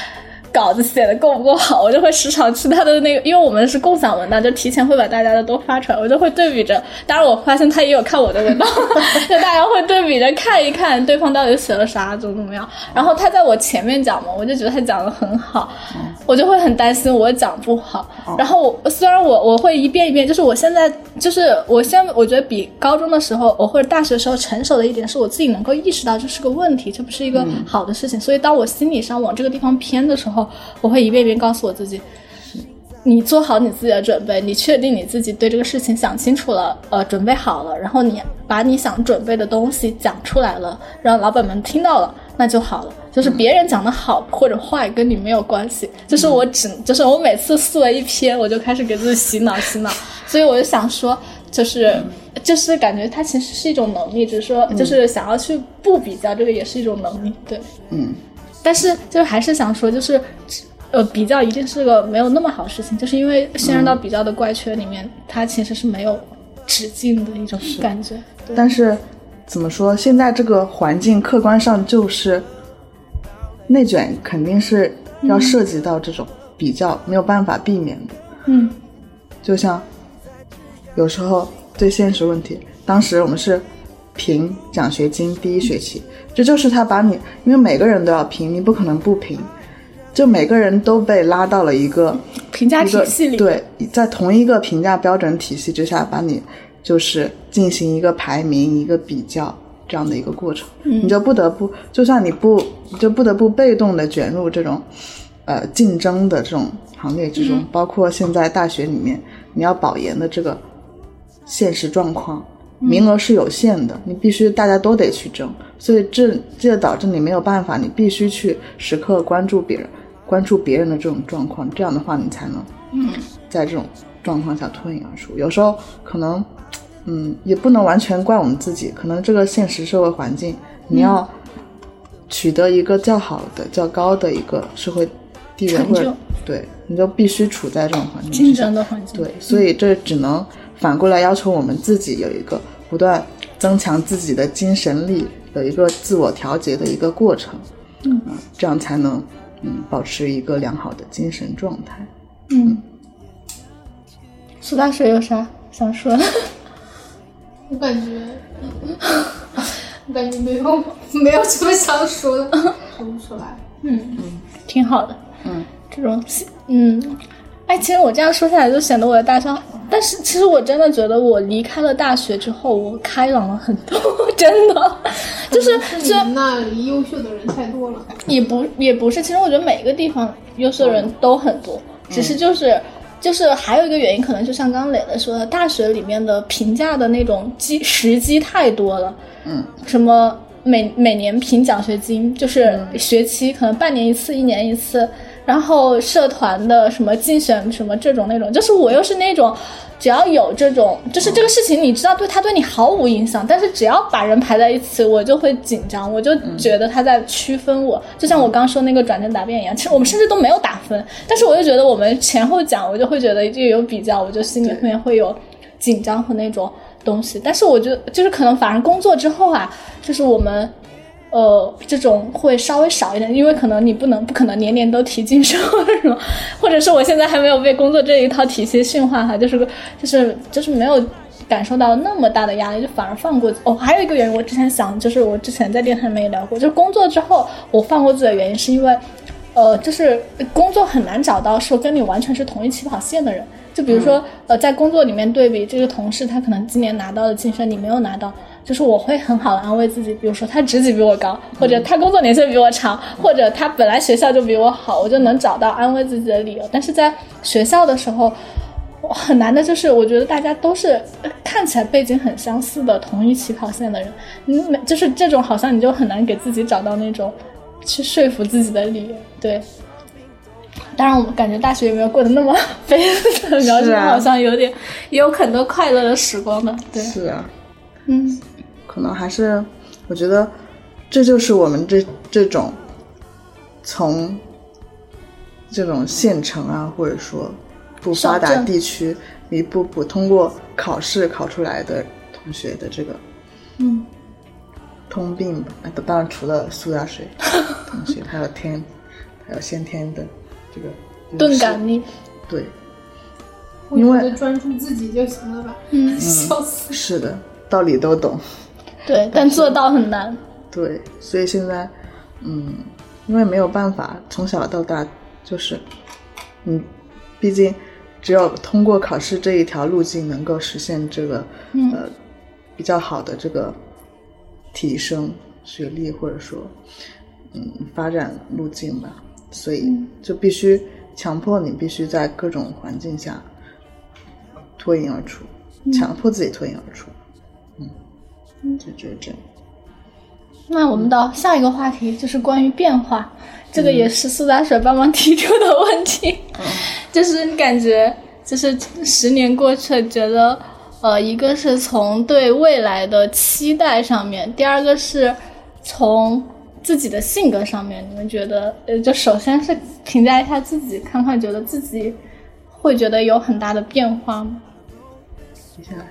稿子写的够不够好，我就会时常去他的那个，因为我们是共享文档，就提前会把大家的都发出来，我就会对比着。当然我发现他也有看我的文档，就大家会对比着看一看对方到底写了啥，怎么样。然后他在我前面讲嘛，我就觉得他讲的很好，我就会很担心我讲不好。然后虽然我会一遍一遍，就是我现在就是我觉得比高中的时候我或者大学的时候成熟的一点是我自己能够意识到这是个问题，这不是一个好的事情。所以当我心理上往这个地方偏的时候，我会一遍一遍告诉我自己，你做好你自己的准备，你确定你自己对这个事情想清楚了，准备好了，然后你把你想准备的东西讲出来了，让老板们听到了，那就好了。就是别人讲的好或者坏跟你没有关系，就是我每次思维一偏，我就开始给自己洗脑，所以我就想说，就是感觉它其实是一种能力，只是说就是想要去不比较，这个也是一种能力，对，但是就还是想说，就是比较一定是个没有那么好的事情，就是因为陷入到比较的怪圈里面，它其实是没有止境的一种感觉。 但是怎么说，现在这个环境客观上就是内卷，肯定是要涉及到这种比较，没有办法避免的。就像有时候对现实问题，当时我们是评奖学金第一学期，这就是他把你，因为每个人都要评，你不可能不评，就每个人都被拉到了一个评价体系里， 对，在同一个评价标准体系之下，把你就是进行一个排名，一个比较这样的一个过程，你就不得不，就算你就不得不被动的卷入这种竞争的这种行列之中，包括现在大学里面你要保研的这个现实状况，名额是有限的，你必须大家都得去争，所以这导致你没有办法，你必须去时刻关注别人的这种状况，这样的话你才能在这种状况下脱颖而出。有时候可能也不能完全怪我们自己，可能这个现实社会环境，你要取得一个较好的较高的一个社会地位，或者对，你就必须处在这种环境竞争的环境， 对，所以这只能反过来要求我们自己有一个不断增强自己的精神力的一个自我调节的一个过程，这样才能保持一个良好的精神状态。 苏大水有啥想说的？ 我感觉没有什么想说的，说不出来。 挺好的。这种其实我这样说下来就显得我的大学，但是其实我真的觉得我离开了大学之后，我开朗了很多，真的。就是你们那里优秀的人太多了。 也不是，其实我觉得每个地方优秀的人都很多，只是就是还有一个原因，可能就像刚刚磊磊说的，大学里面的评价的那种时机太多了。什么每年评奖学金，就是学期可能半年一次，一年一次。然后社团的什么竞选什么这种那种，就是我又是那种只要有这种，就是这个事情你知道他对你毫无影响，但是只要把人排在一起，我就会紧张，我就觉得他在区分我，就像我刚说那个转正答辩一样，其实我们甚至都没有打分，但是我就觉得我们前后讲，我就会觉得就有比较，我就心里面会有紧张和那种东西。但是我觉得就是可能反而工作之后啊，就是我们这种会稍微少一点，因为可能你不可能年年都提晋升或者是我现在还没有被工作这一套体系驯化哈，就是没有感受到那么大的压力，就反而放过还有一个原因，我之前想，就是我之前在电台里面也聊过，就是工作之后我放过自己的原因是因为就是工作很难找到说跟你完全是同一起跑线的人，就比如说在工作里面对比这个同事，他可能今年拿到了晋升，你没有拿到，就是我会很好的安慰自己，比如说他职级比我高，或者他工作年限比我长，或者他本来学校就比我好，我就能找到安慰自己的理由。但是在学校的时候很难的，就是我觉得大家都是看起来背景很相似的同一起跑线的人，就是这种好像你就很难给自己找到那种去说服自己的理由。对，当然我们感觉大学也没有过得那么悲惨，描述好像有点也有很多快乐的时光的。对， 是啊，可能还是我觉得这就是我们这种从这种县城啊，或者说不发达地区一步步通过考试考出来的同学的这个通病吧。当然除了苏打水同学，还有先天的这个钝感力。 对， 我觉得专注自己就行了吧。笑死。 是的，道理都懂。 对，但做到很难。 对，所以现在因为没有办法从小到大就是毕竟只有通过考试这一条路径能够实现这个比较好的这个提升学历或者说发展路径吧，所以就必须强迫你必须在各种环境下脱颖而出，强迫自己脱颖而出。就觉得这样。 那我们到下一个话题，就是关于变化，这个也是苏打水帮忙提出的问题。就是感觉就是10年过去了，觉得一个是从对未来的期待上面，第二个是从自己的性格上面，你们觉得就首先是评价一下自己，看看觉得自己会觉得有很大的变化吗？ 接下来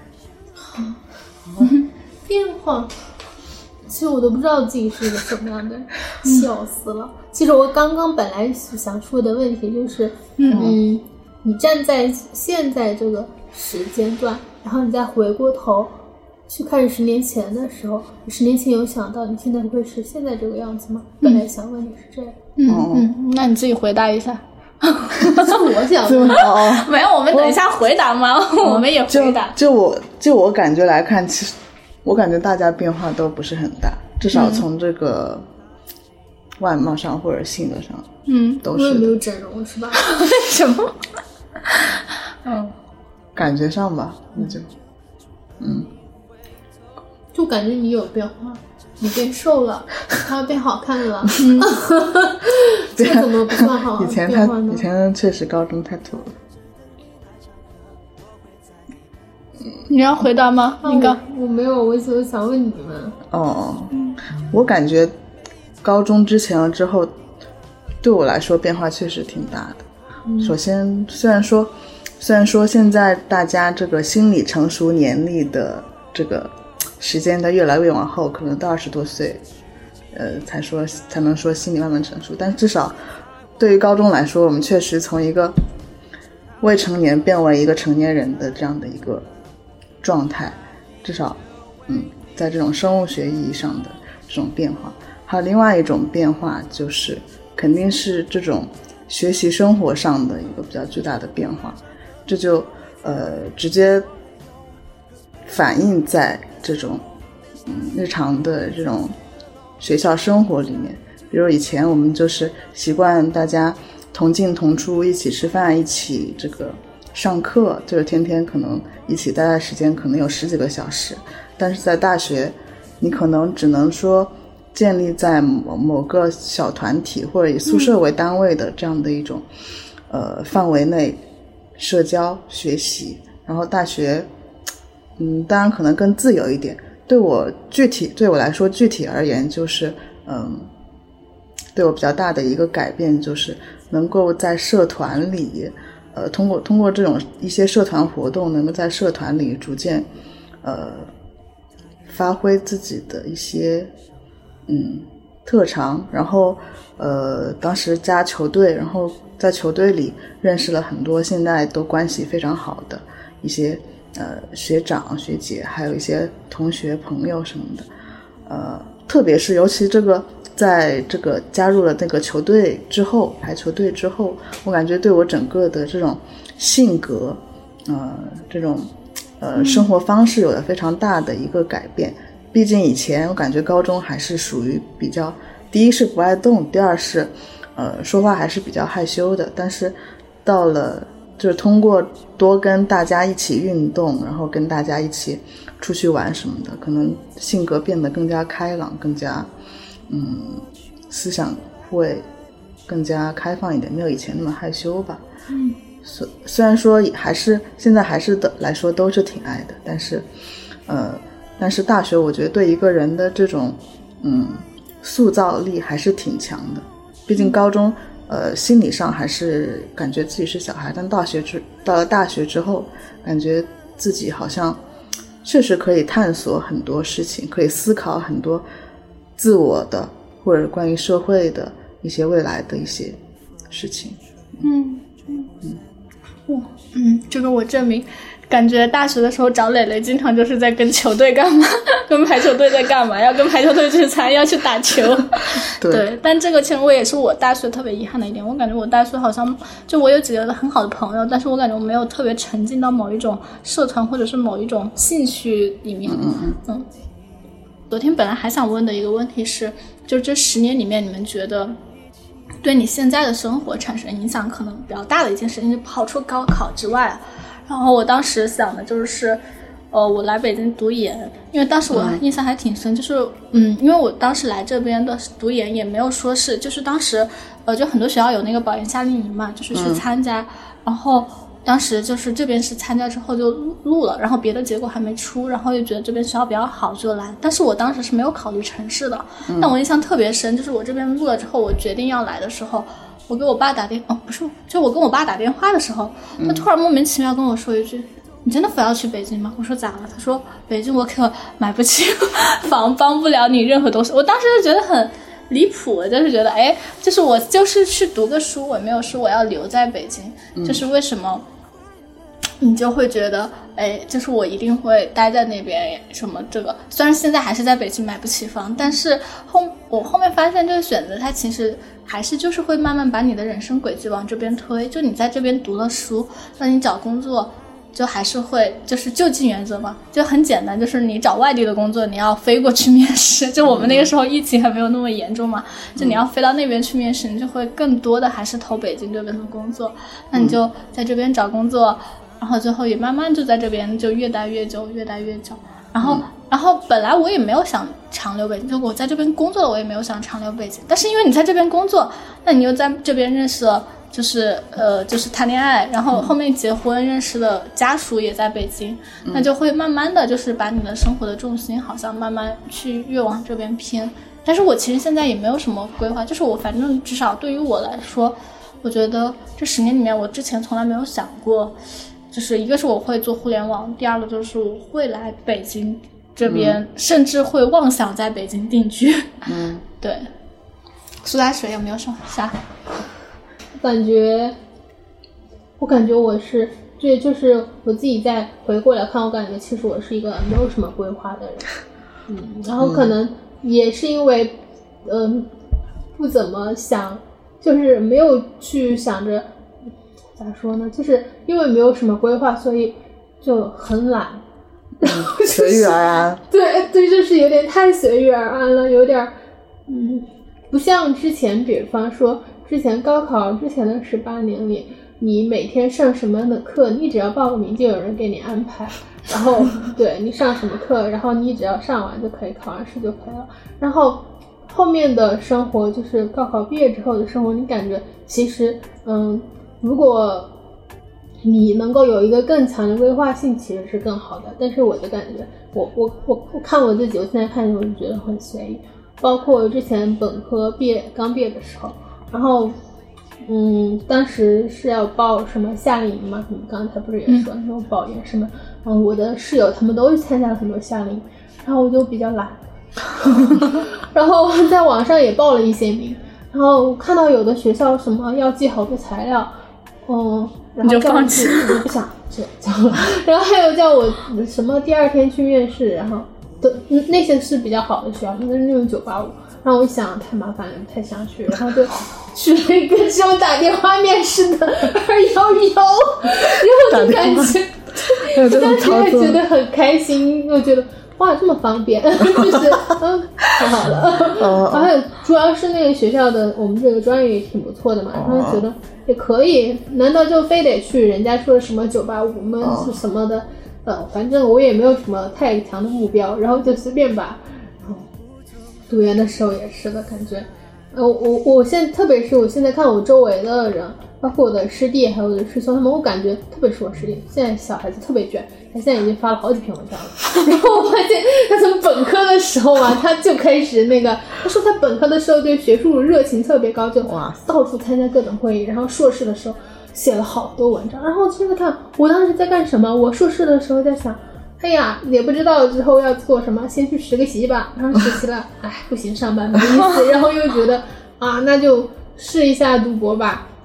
变化，其实我都不知道自己是一个什么样的人，笑死了。其实我刚刚本来想说的问题就是，你站在现在这个时间段，然后你再回过头去看10年前的时候，10年前有想到你现在会是现在这个样子吗？本来想问你是这样。 那你自己回答一下。 是我想问。 没有，我们等一下回答吗？我们也回答。 就我感觉来看，其实我感觉大家变化都不是很大，至少从这个外貌上或者性格上，都是。 我也没有整容是吧？ 为什么？ 感觉上吧，那就就感觉你有变化，你变瘦了，他变好看了。这怎么不算好？ 以前确实高中太土了。 你要回答吗？ 我没有，我想问你们。 我感觉高中之前和之后对我来说变化确实挺大的。首先虽然说现在大家这个心理成熟年龄的这个时间的越来越往后，可能到20多岁才能说心理慢慢成熟，但至少对于高中来说，我们确实从一个未成年变为一个成年人的这样的一个状态，至少在这种生物学意义上的这种变化。还有另外一种变化，就是肯定是这种学习生活上的一个比较巨大的变化，这就直接反映在这种日常的这种学校生活里面。比如以前我们就是习惯大家同进同出，一起吃饭，一起这个上课，就是天天可能一起待的时间可能有10几个小时，但是在大学你可能只能说建立在某个小团体或者以宿舍为单位的这样的一种范围内社交学习。然后大学当然可能更自由一点，对我来说具体而言就是对我比较大的一个改变就是能够在社团里通过这种一些社团活动，能够在社团里逐渐发挥自己的一些特长。然后当时加球队，然后在球队里认识了很多现在都关系非常好的一些学长学姐，还有一些同学朋友什么的。特别是尤其在这个加入了那个球队之后，排球队之后，我感觉对我整个的这种性格这种生活方式有了非常大的一个改变。毕竟以前我感觉高中还是属于比较，第一是不爱动，第二是说话还是比较害羞的。但是到了就是通过多跟大家一起运动，然后跟大家一起出去玩什么的，可能性格变得更加开朗，更加思想会更加开放一点，没有以前那么害羞吧。虽然说现在还是来说都是挺爱的，但是大学我觉得对一个人的这种塑造力还是挺强的。毕竟高中心理上还是感觉自己是小孩，但到了大学之后，感觉自己好像确实可以探索很多事情，可以思考很多自我的或者关于社会的一些未来的一些事情。 这个我证明。感觉大学的时候找磊磊经常就是在跟球队干嘛，跟排球队在干嘛，要跟排球队聚餐，要去打球。对，但这个其实我也是我大学特别遗憾的一点，我感觉我大学好像就我有几个很好的朋友，但是我感觉我没有特别沉浸到某一种社团或者是某一种兴趣里面。昨天本来还想问的一个问题是，就这10年里面你们觉得对你现在的生活产生影响可能比较大的一件事情，就跑出高考之外，然后我当时想的就是我来北京读研，因为当时我印象还挺深，就是因为我当时来这边的读研也没有说是，就是当时就很多学校有那个保研夏令营嘛，就是去参加，然后当时就是这边是参加之后就录了，然后别的结果还没出，然后又觉得这边学校比较好就来，但是我当时是没有考虑城市的，但我印象特别深，就是我这边录了之后，我决定要来的时候，我给我爸打电就我跟我爸打电话的时候，他突然莫名其妙跟我说一句，你真的非要去北京吗？我说咋了？他说北京我可买不起房，帮不了你任何东西。我当时就觉得很离谱，就是觉得就是我就是去读个书，我没有说我要留在北京，就是为什么你就会觉得就是我一定会待在那边什么这个，虽然现在还是在北京买不起房，但是我后面发现这个选择它其实还是就是会慢慢把你的人生轨迹往这边推，就你在这边读了书，那你找工作就还是会就是就近原则嘛，就很简单，就是你找外地的工作你要飞过去面试，就我们那个时候疫情还没有那么严重嘛，就你要飞到那边去面试，你就会更多的还是投北京这边的工作，那你就在这边找工作，然后最后也慢慢就在这边就越待越久，然后本来我也没有想长留北京，就我在这边工作了，我也没有想长留北京，但是因为你在这边工作，那你又在这边认识了就是谈恋爱，然后后面结婚认识的家属也在北京，那就会慢慢的就是把你的生活的重心好像慢慢去越往这边偏。但是我其实现在也没有什么规划，就是我反正至少对于我来说，我觉得这10年里面我之前从来没有想过，就是一个是我会做互联网，第二个就是我会来北京这边，甚至会妄想在北京定居。对。苏打水有没有什么想法？ 我感觉我是，这就是我自己再回过来看，我感觉其实我是一个没有什么规划的人，然后可能也是因为不怎么想，就是没有去想着咋说呢，就是因为没有什么规划，所以就很懒， 随遇而安。 对，就是有点太随遇而安了，有点不像之前，比方说之前高考之前的18年里，你每天上什么样的课，你只要报个名就有人给你安排，然后对你上什么课，然后你只要上完就可以，考完试就可以了。然后后面的生活就是高考毕业之后的生活，你感觉其实如果你能够有一个更强的规划性，其实是更好的。但是我的感觉，我看我自己，我现在看我就觉得很随意。包括之前本科刚毕业的时候，然后当时是要报什么夏令营嘛，你刚才不是也说那种保研什么，我的室友他们都去参加了很多夏令营，然后我就比较懒然后在网上也报了一些名，然后看到有的学校什么要寄好多材料，然后叫我去，我就不想去，然后还有叫我什么第2天去面试，然后那些是比较好的学校，那是那种985，然后我想太麻烦了，不太想去，然后就去了一个只有打电话面试的211，然后就感觉当时还觉得很开心，又觉得哇这么方便，就是太好了。还有主要是那个学校的我们这个专业也挺不错的嘛，然后觉得也可以，难道就非得去人家说什么985我们是什么的？反正我也没有什么太强的目标，然后就随便吧。读研的时候也是的感觉，我现在特别是我现在看我周围的人，包括我的师弟还有我的师兄他们，我感觉特别是我师弟，现在小孩子特别卷，他现在已经发了好几篇文章了。然后我发现他从本科的时候嘛，他就开始他说他本科的时候对学术热情特别高，就到处参加各种会议，然后硕士的时候写了好多文章。然后现在看我当时在干什么，我硕士的时候在想，哎呀也不知道之后要做什么，先去实个习吧，然后实习了不行，上班没意思，然后又觉得那就试一下读博吧，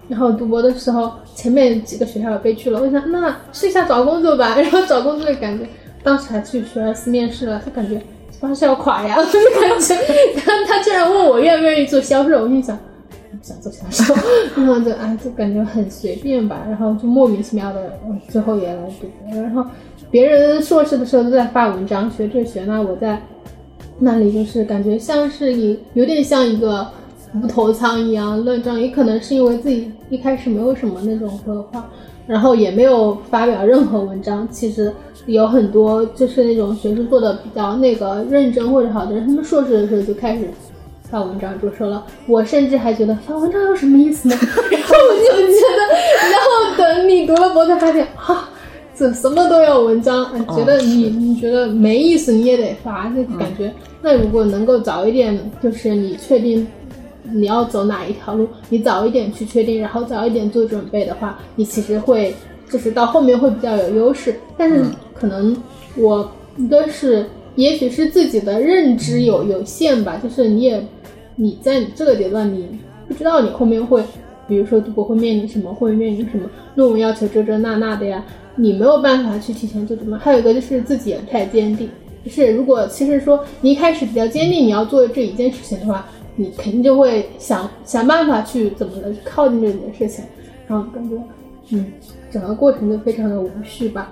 然后读博的时候前面几个学校被拒了，我想那试一下找工作吧，然后找工作的感觉，当时还去学而思面试了，就感觉发是要垮呀，就感觉他竟然问我愿不愿意做销售，我心想不想做销售，然后就感觉很随便吧，然后就莫名其妙的最后也来读博。然后别人硕士的时候都在发文章学这学那，我在那里就是感觉像是有点像一个无头苍一样乱撞，也可能是因为自己一开始没有什么那种规划，然后也没有发表任何文章。其实有很多就是那种学术做的比较那个认真或者好的人，他们硕士的时候就开始发文章着手了，我甚至还觉得发文章有什么意思呢？然后我就觉得，然后等你读了博才发现这什么都要文章，觉得你觉得没意思你也得发，就感觉那如果能够早一点，就是你确定你要走哪一条路，你早一点去确定，然后早一点做准备的话，你其实会就是到后面会比较有优势。但是可能我一个是也许是自己的认知有限吧，就是你在你这个阶段你不知道你后面会比如说读博会面临什么，会面临什么论文要求这那的呀，你没有办法去提前做准备。还有一个就是自己也不太坚定，就是如果其实说你一开始比较坚定你要做这一件事情的话，你肯定就会想办法去怎么的去靠近这件事情，然后感觉整个过程就非常的无序吧。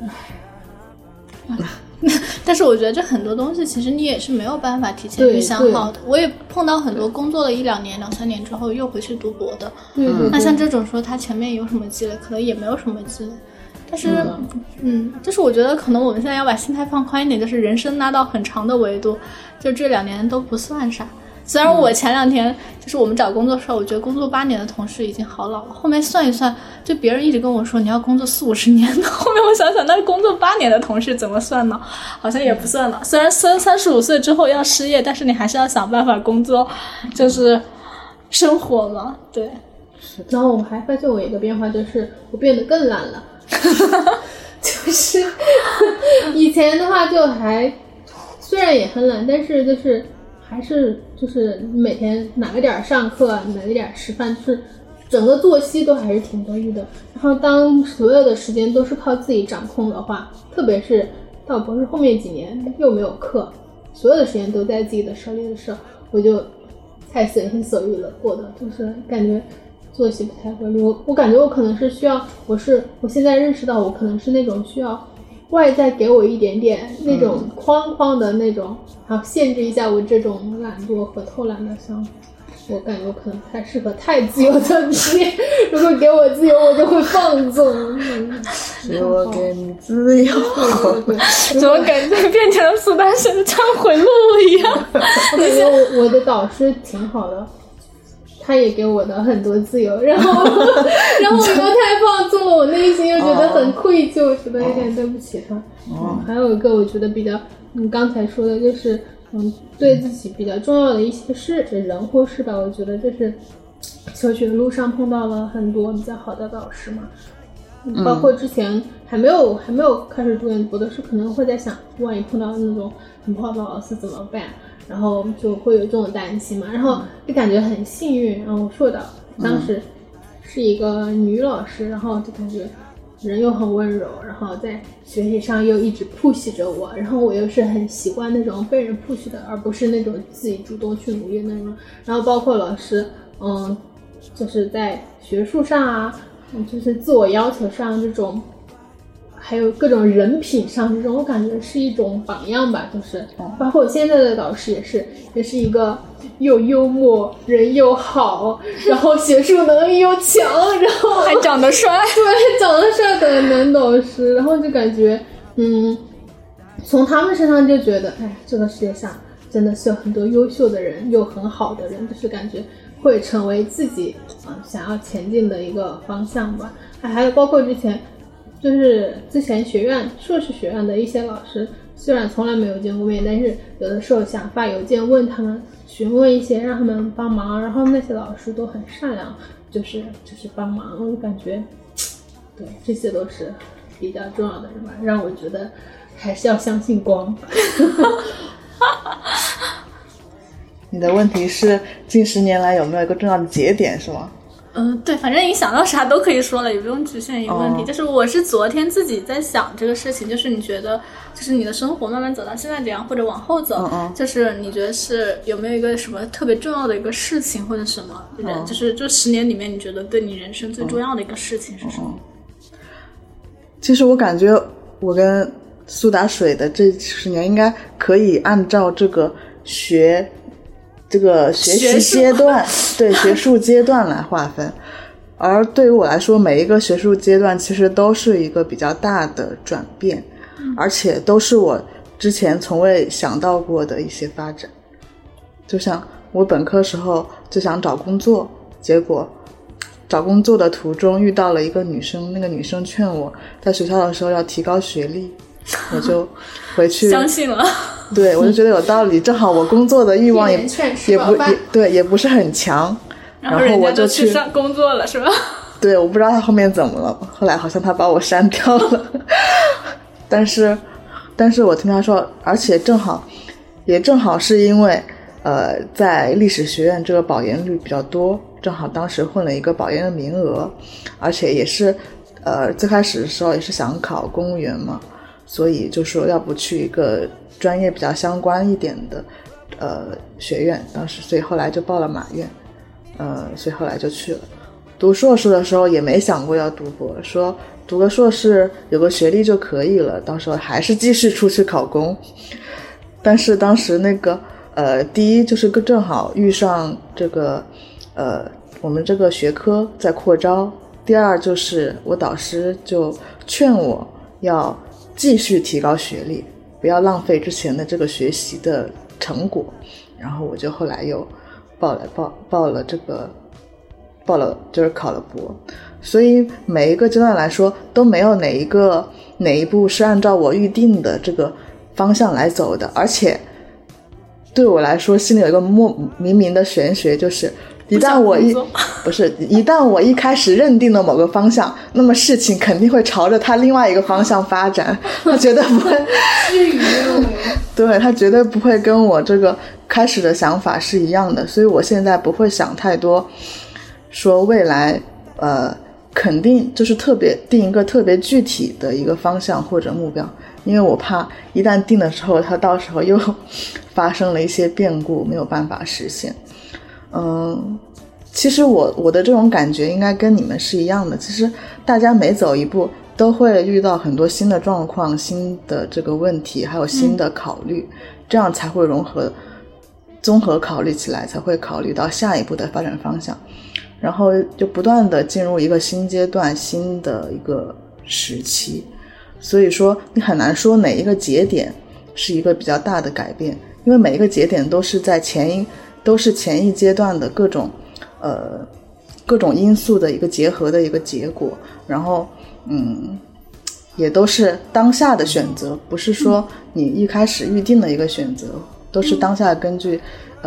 但是我觉得这很多东西其实你也是没有办法提前预想好的。我也碰到很多工作了1-2年2-3年之后又回去读博的，那像这种说他前面有什么积累，可能也没有什么积累。但是就是我觉得可能我们现在要把心态放宽一点，就是人生拉到很长的维度，就这2年都不算啥。虽然我前2天就是我们找工作的时候，我觉得工作8年的同事已经好老了，后面算一算，就别人一直跟我说你要工作40-50年的，后面我想想那工作8年的同事怎么算呢？好像也不算了。虽然35岁之后要失业，但是你还是要想办法工作，就是生活嘛。对。 然后我还发现我有一个变化，就是我变得更懒了就是以前的话就还虽然也很懒，但是就是还是就是每天哪个点上课哪个点吃饭，就是整个作息都还是挺规律的。然后当所有的时间都是靠自己掌控的话，特别是到博士后面几年又没有课，所有的时间都在自己的手里的时候，我就太随心所欲了过的，就是感觉作息不太规律。我感觉我可能是需要，我现在认识到我可能是那种需要外在给我一点点那种框的那种，然后限制一下我这种懒惰和偷懒的想法。我感觉我可能不太适合太自由的职业，如果给我自由我就会放纵。 是我给你自由怎么感觉变成了苏丹生的忏悔录一样我感觉我的导师挺好的，他也给我的很多自由，然后我又太放纵了，我内心又觉得很愧疚，觉得有点对不起他。还有一个我觉得比较你刚才说的就是对自己比较重要的一些人或事吧，我觉得这是求学路上碰到了很多比较好的导师嘛。包括之前还没有开始读研博的时候，可能会在想万一碰到那种很不好的老师怎么办，然后就会有这种担心嘛。然后就感觉很幸运，然后硕导当时是一个女老师，然后就感觉人又很温柔，然后在学习上又一直 push 着我，然后我又是很习惯那种被人 push 的，而不是那种自己主动去努力的那种。然后包括老师就是在学术上啊，就是自我要求上这种，还有各种人品上这种，我感觉是一种榜样吧。就是包括我现在的导师也是一个又幽默人又好，然后学术能力又强，然后还长得帅对，长得帅的男导师。然后就感觉从他们身上就觉得这个世界上真的是有很多优秀的人，又很好的人，就是感觉会成为自己想要前进的一个方向吧。还有包括之前硕士学院的一些老师，虽然从来没有见过面，但是有的时候想发邮件问他们，询问一些让他们帮忙，然后那些老师都很善良，就是帮忙。我就感觉对，这些都是比较重要的人吧，让我觉得还是要相信光。 你的问题是近10年来有没有一个重要的节点是吗？ 对，反正你想到啥都可以说了，也不用局限于问题。就是我是昨天自己在想这个事情，就是你觉得，就是你的生活慢慢走到现在这样，或者往后走，就是你觉得是有没有一个什么特别重要的一个事情，或者什么，就是这10年里面你觉得对你人生最重要的一个事情是什么？ 其实我感觉我跟苏打水的这10年应该可以按照这个学习阶段，对学术阶段来划分。而对于我来说，每一个学术阶段其实都是一个比较大的转变，而且都是我之前从未想到过的一些发展。就像我本科时候就想找工作，结果找工作的途中遇到了一个女生，那个女生劝我在学校的时候要提高学历，我就回去相信了。 对，我就觉得有道理，正好我工作的欲望也不是很强，然后我就去上工作了，是吧？ 对，我不知道他后面怎么了，后来好像他把我删掉了。但是我听他说，而且正好是因为在历史学院这个保研率比较多，正好当时混了一个保研的名额，而且也是最开始的时候也是想考公务员嘛，所以就说要不去一个专业比较相关一点的学院，当时所以后来就报了马院，所以后来就去了。读硕士的时候也没想过要读博，说读个硕士有个学历就可以了，到时候还是继续出去考公。但是当时那个第一就是正好遇上这个我们这个学科在扩招，第二就是我导师就劝我要继续提高学历，不要浪费之前的这个学习的成果，然后我就后来又报了就是考了博。所以每一个阶段来说都没有哪一步是按照我预定的这个方向来走的，而且对我来说心里有一个明明的玄学，就是一旦我一开始认定了某个方向，那么事情肯定会朝着它另外一个方向发展，他绝对不会对，他绝对不会跟我这个开始的想法是一样的。所以我现在不会想太多，说未来肯定就是定一个特别具体的一个方向或者目标，因为我怕一旦定的时候，它到时候又发生了一些变故，没有办法实现。其实我的这种感觉应该跟你们是一样的，其实大家每走一步都会遇到很多新的状况、新的这个问题，还有新的考虑，这样才会综合考虑起来，才会考虑到下一步的发展方向，然后就不断的进入一个新阶段、新的一个时期。所以说你很难说哪一个节点是一个比较大的改变，因为每一个节点都是前一阶段的各种因素的一个结合的一个结果，然后也都是当下的选择，不是说你一开始预定的一个选择，都是当下根据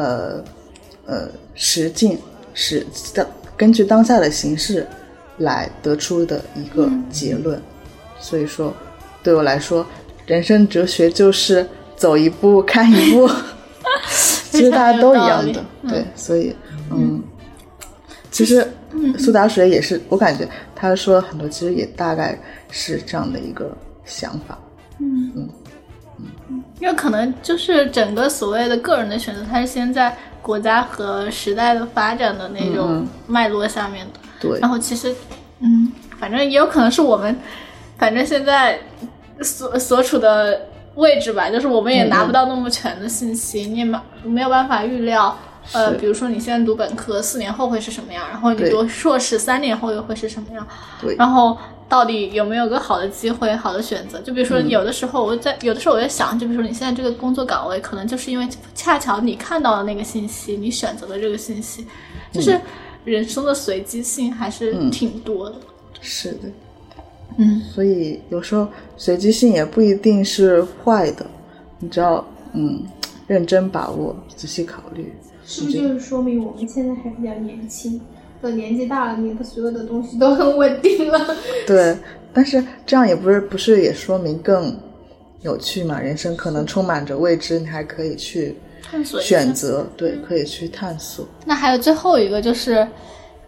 实境根据当下的形势来得出的一个结论。所以说对我来说，人生哲学就是走一步看一步其实大家都一样的，对，所以其实苏打水也是，我感觉他说很多其实也大概是这样的一个想法。 因为可能就是整个所谓的个人的选择，它是先在国家和时代的发展的那种脉络下面的。 对。 然后其实反正也有可能是我们反正现在所处的位置吧，就是我们也拿不到那么全的信息，你也没有办法预料比如说你现在读本科4年后会是什么样，然后你读硕士3年后又会是什么样， 对， 然后到底有没有个好的机会、好的选择。就比如说有的时候我在想，就比如说你现在这个工作岗位，可能就是因为恰巧你看到了那个信息，你选择了这个信息，就是人生的随机性还是挺多的。 是的。所以有时候随机性也不一定是坏的，你只要认真把握、仔细考虑。 是不是就是说明我们现在还比较年轻，等年纪大了，你的所有的东西都很稳定了？对， 但是这样也不是也说明更有趣嘛？人生可能充满着未知，你还可以去选择，对，可以去探索。 那还有最后一个就是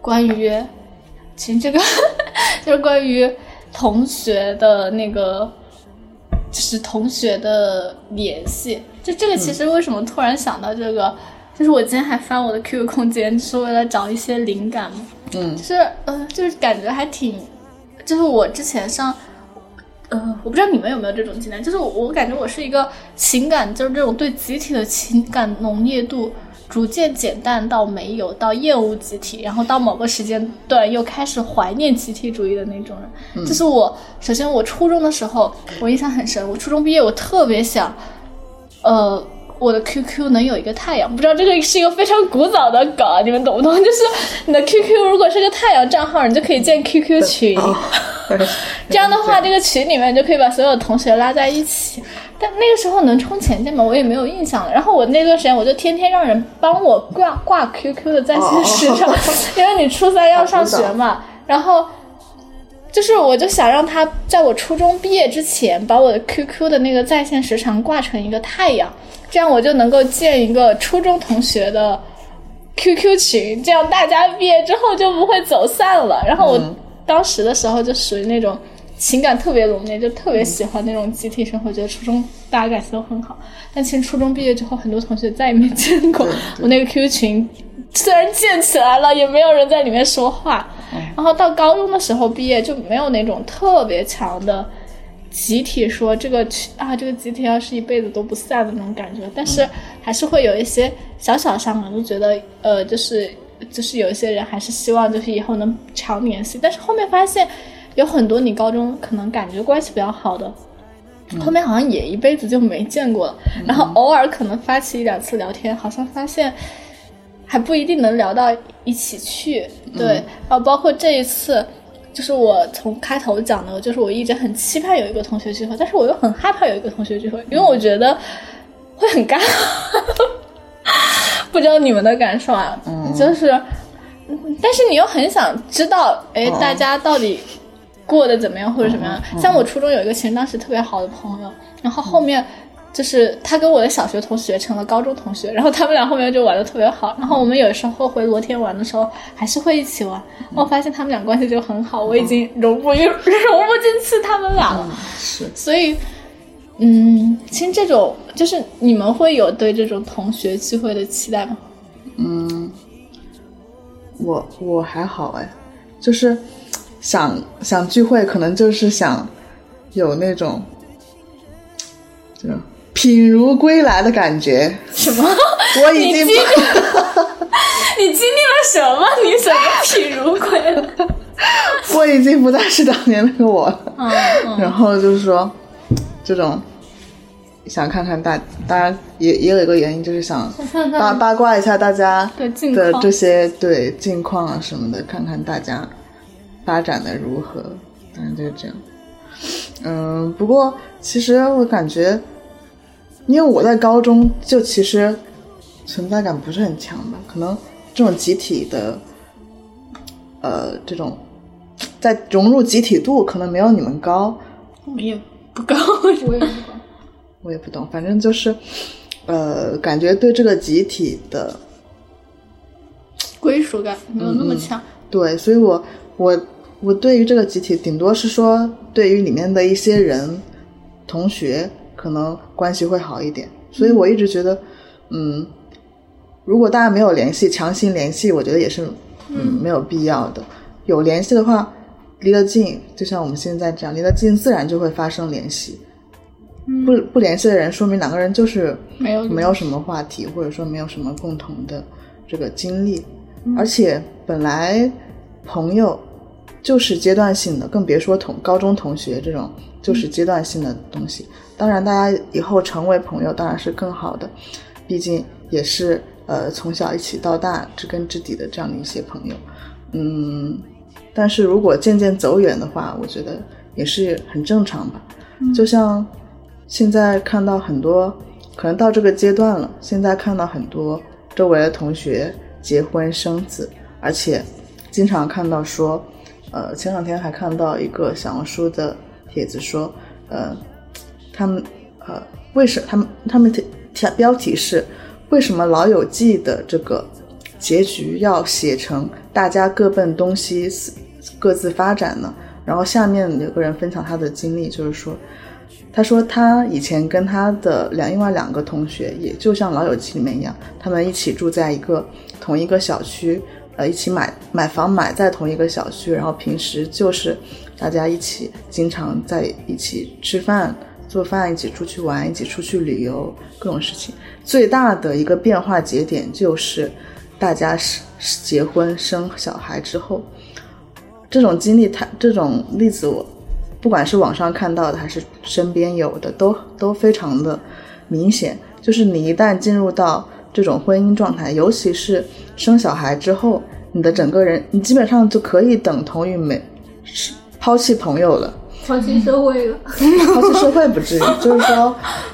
关于其实这个就是关于同学的那个就是同学的联系，就这个其实为什么突然想到这个，就是我今天还翻我的 QQ 空间，就是为了找一些灵感嘛。就是感觉还挺，就是我之前上我不知道你们有没有这种经验，就是我感觉我是一个情感，就是这种对集体的情感浓烈度逐渐减淡到没有，到厌恶集体，然后到某个时间段又开始怀念集体主义的那种人。就是我首先我初中的时候我印象很深，我初中毕业我特别想我的 QQ 能有一个太阳，不知道这个是一个非常古早的梗，你们懂不懂？就是你的 QQ 如果是个太阳账号，你就可以建 QQ 群，这样的话这个群里面就可以把所有同学拉在一起。但那个时候能充钱吗？我也没有印象了。然后我那段时间我就天天让人帮我挂 QQ 的在线时长，因为你初三要上学嘛。然后就是我就想让他在我初中毕业之前把我的 QQ 的那个在线时长挂成一个太阳，这样我就能够建一个初中同学的 QQ 群，这样大家毕业之后就不会走散了。然后我当时的时候就属于那种情感特别浓烈，就特别喜欢那种集体生活，觉得初中大家感情都很好。但其实初中毕业之后很多同学再也没见过，我那个 QQ 群虽然建起来了也没有人在里面说话。然后到高中的时候毕业就没有那种特别强的集体说这个集体要是一辈子都不散的那种感觉，但是还是会有一些小小伤感，就觉得就是有一些人还是希望就是以后能常联系。但是后面发现有很多你高中可能感觉关系比较好的，后面好像也一辈子就没见过了。然后偶尔可能发起1-2次聊天，好像发现还不一定能聊到一起去。对，然后包括这一次就是我从开头讲的，就是我一直很期盼有一个同学聚会，但是我又很害怕有一个同学聚会，因为我觉得会很尬不知道你们的感受啊。就是但是你又很想知道大家到底过得怎么样或者怎么样。像我初中有一个其实当时特别好的朋友，然后后面就是他跟我的小学同学成了高中同学，然后他们俩后面就玩得特别好。然后我们有时候回罗天玩的时候还是会一起玩，我发现他们俩关系就很好，我已经融不进去他们俩了。 是， 所以其实这种就是你们会有对这种同学聚会的期待吗？ 我还好就是想聚会，可能就是想有那种这种品如归来的感觉。 什么？ 我已经你经历了什么？你怎么品如归来？ 我已经不再是当年那个我了。然后就是说这种想看看当然也有一个原因，就是想八卦一下大家的这些对近况啊什么的，看看大家发展的如何，当然就是这样。不过其实我感觉因为我在高中就其实存在感不是很强吧，可能这种集体的这种在融入集体度可能没有你们高。 我也不高， 我也不懂，反正就是感觉对这个集体的归属感没有那么强。 对，所以我对于这个集体顶多是说对于里面的一些人同学可能关系会好一点，所以我一直觉得如果大家没有联系强行联系我觉得也是没有必要的。有联系的话离得近，就像我们现在这样离得近自然就会发生联系。不联系的人说明两个人就是没有什么话题，或者说没有什么共同的这个经历。而且本来朋友就是阶段性的，更别说高中同学这种就是阶段性的东西。当然大家以后成为朋友当然是更好的，毕竟也是从小一起到大知根知底的这样的一些朋友。但是如果渐渐走远的话我觉得也是很正常吧。就像现在看到很多可能到这个阶段了，现在看到很多周围的同学结婚生子，而且经常看到说前两天还看到一个小红书的帖子说他们为什么他们标题是为什么老友记的这个结局要写成大家各奔东西，各自发展呢。然后下面有个人分享他的经历，就是说他说他以前跟他的另外2个同学也就像老友记里面一样，他们一起住在同一个小区，一起买房买在同一个小区，然后平时就是大家一起经常在一起吃饭做饭，一起出去玩，一起出去旅游，各种事情。最大的一个变化节点就是大家结婚生小孩之后，这种经历这种例子我不管是网上看到的还是身边有的都非常的明显。就是你一旦进入到这种婚姻状态，尤其是生小孩之后，你的整个人你基本上就可以等同于抛弃朋友了， 抛弃社会了。 抛弃社会不至于，就是说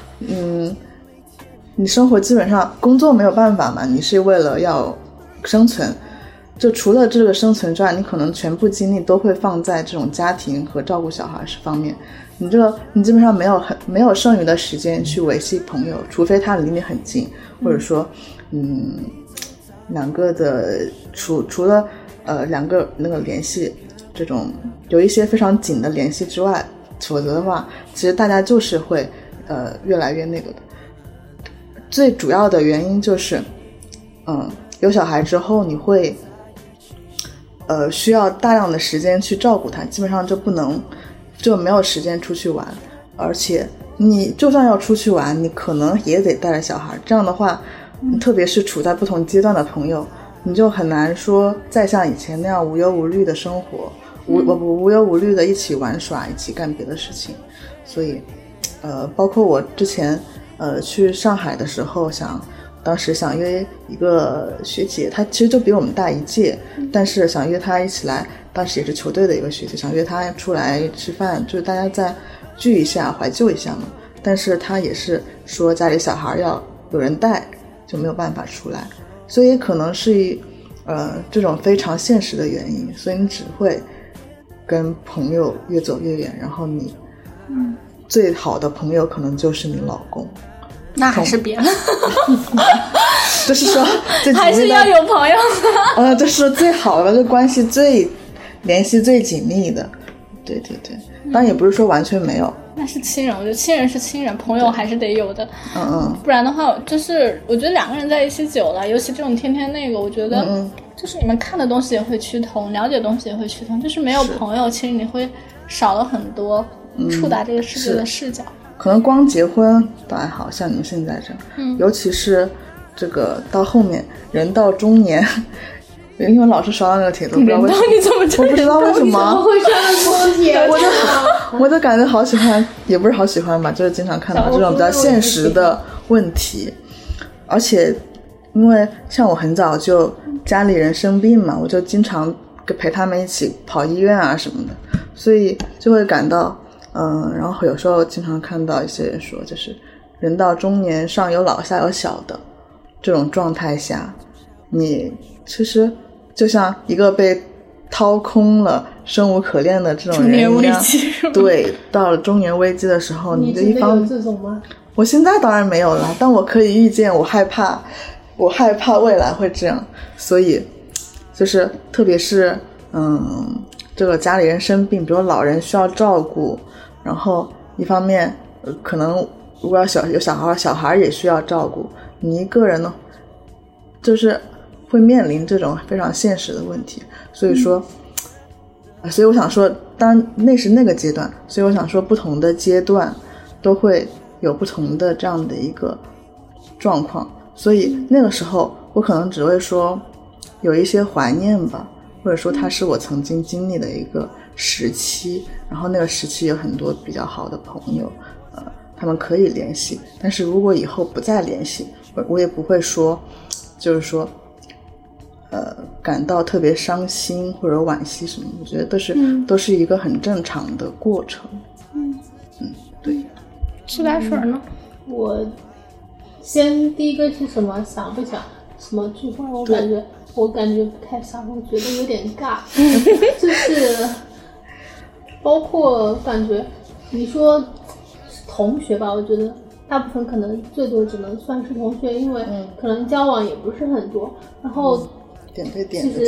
你生活基本上工作没有办法嘛，你是为了要生存，就除了这个生存之外，你可能全部精力都会放在这种家庭和照顾小孩方面，你基本上没有剩余的时间去维系朋友，除非他离你很近，或者说两个的除了两个那个联系这种有一些非常紧的联系之外，否则的话其实大家就是会越来越那个的。最主要的原因就是有小孩之后你会需要大量的时间去照顾他，基本上就没有时间出去玩，而且你就算要出去玩，你可能也得带着小孩，这样的话特别是处在不同阶段的朋友，你就很难说再像以前那样无忧无虑的生活，无忧无虑的一起玩耍，一起干别的事情。所以包括我之前去上海的时候，当时想约一个学姐，她其实就比我们大1届，但是想约她一起来，当时也是球队的一个学姐，想约她出来吃饭，就是大家再聚一下怀旧一下嘛。但是她也是说家里小孩要有人带，就没有办法出来，所以可能是这种非常现实的原因，所以你只会跟朋友越走越远，然后你最好的朋友可能就是你老公。 那还是别了就是说还是要有朋友就是说最好的就关系联系最紧密的。对对对，当然也不是说完全没有， 那是亲人，我觉得亲人是亲人，朋友还是得有的。 不然的话就是我觉得2个人在一起久了，尤其这种天天那个，我觉得就是你们看的东西也会趋同，了解的东西也会趋同，就是没有朋友其实你会少了很多触达这个世界的视角。 可能光结婚倒还好，像你们现在这样，尤其是这个到后面人到中年，因为老是刷到那个帖子，我不知道为什么，我不知道为什么会刷到这种帖子， 我就感觉好喜欢，也不是好喜欢吧，就是经常看到这种比较现实的问题。而且因为像我很早就家里人生病嘛，我就经常陪他们一起跑医院啊什么的，所以就会感到然后有时候经常看到一些人说，就是人到中年上有老下有小的这种状态下，你其实就像一个被掏空了生无可恋的这种人一样。对，到了中年危机的时候，你的一方， 你真的有这种吗？ 我现在当然没有了，但我可以预见，我害怕未来会这样。所以就是特别是这个家里人生病，比如老人需要照顾，然后一方面可能如果有小孩也需要照顾，你一个人呢就是会面临这种非常现实的问题。所以我想说，当然那是那个阶段，所以我想说不同的阶段都会有不同的这样的一个状况，所以那个时候我可能只会说有一些怀念吧，或者说它是我曾经经历的一个时期，然后那个时期有很多比较好的朋友，他们可以联系，但是如果以后不再联系，我也不会说就是说感到特别伤心或者惋惜什么，我觉得都是一个很正常的过程。对。 自来水呢？ 我第一个是什么？想不想什么聚会？我感觉不太想，我觉得有点尬。就是包括感觉你说同学吧，我觉得大部分可能最多只能算是同学，因为可能交往也不是很多，然后点对点的这种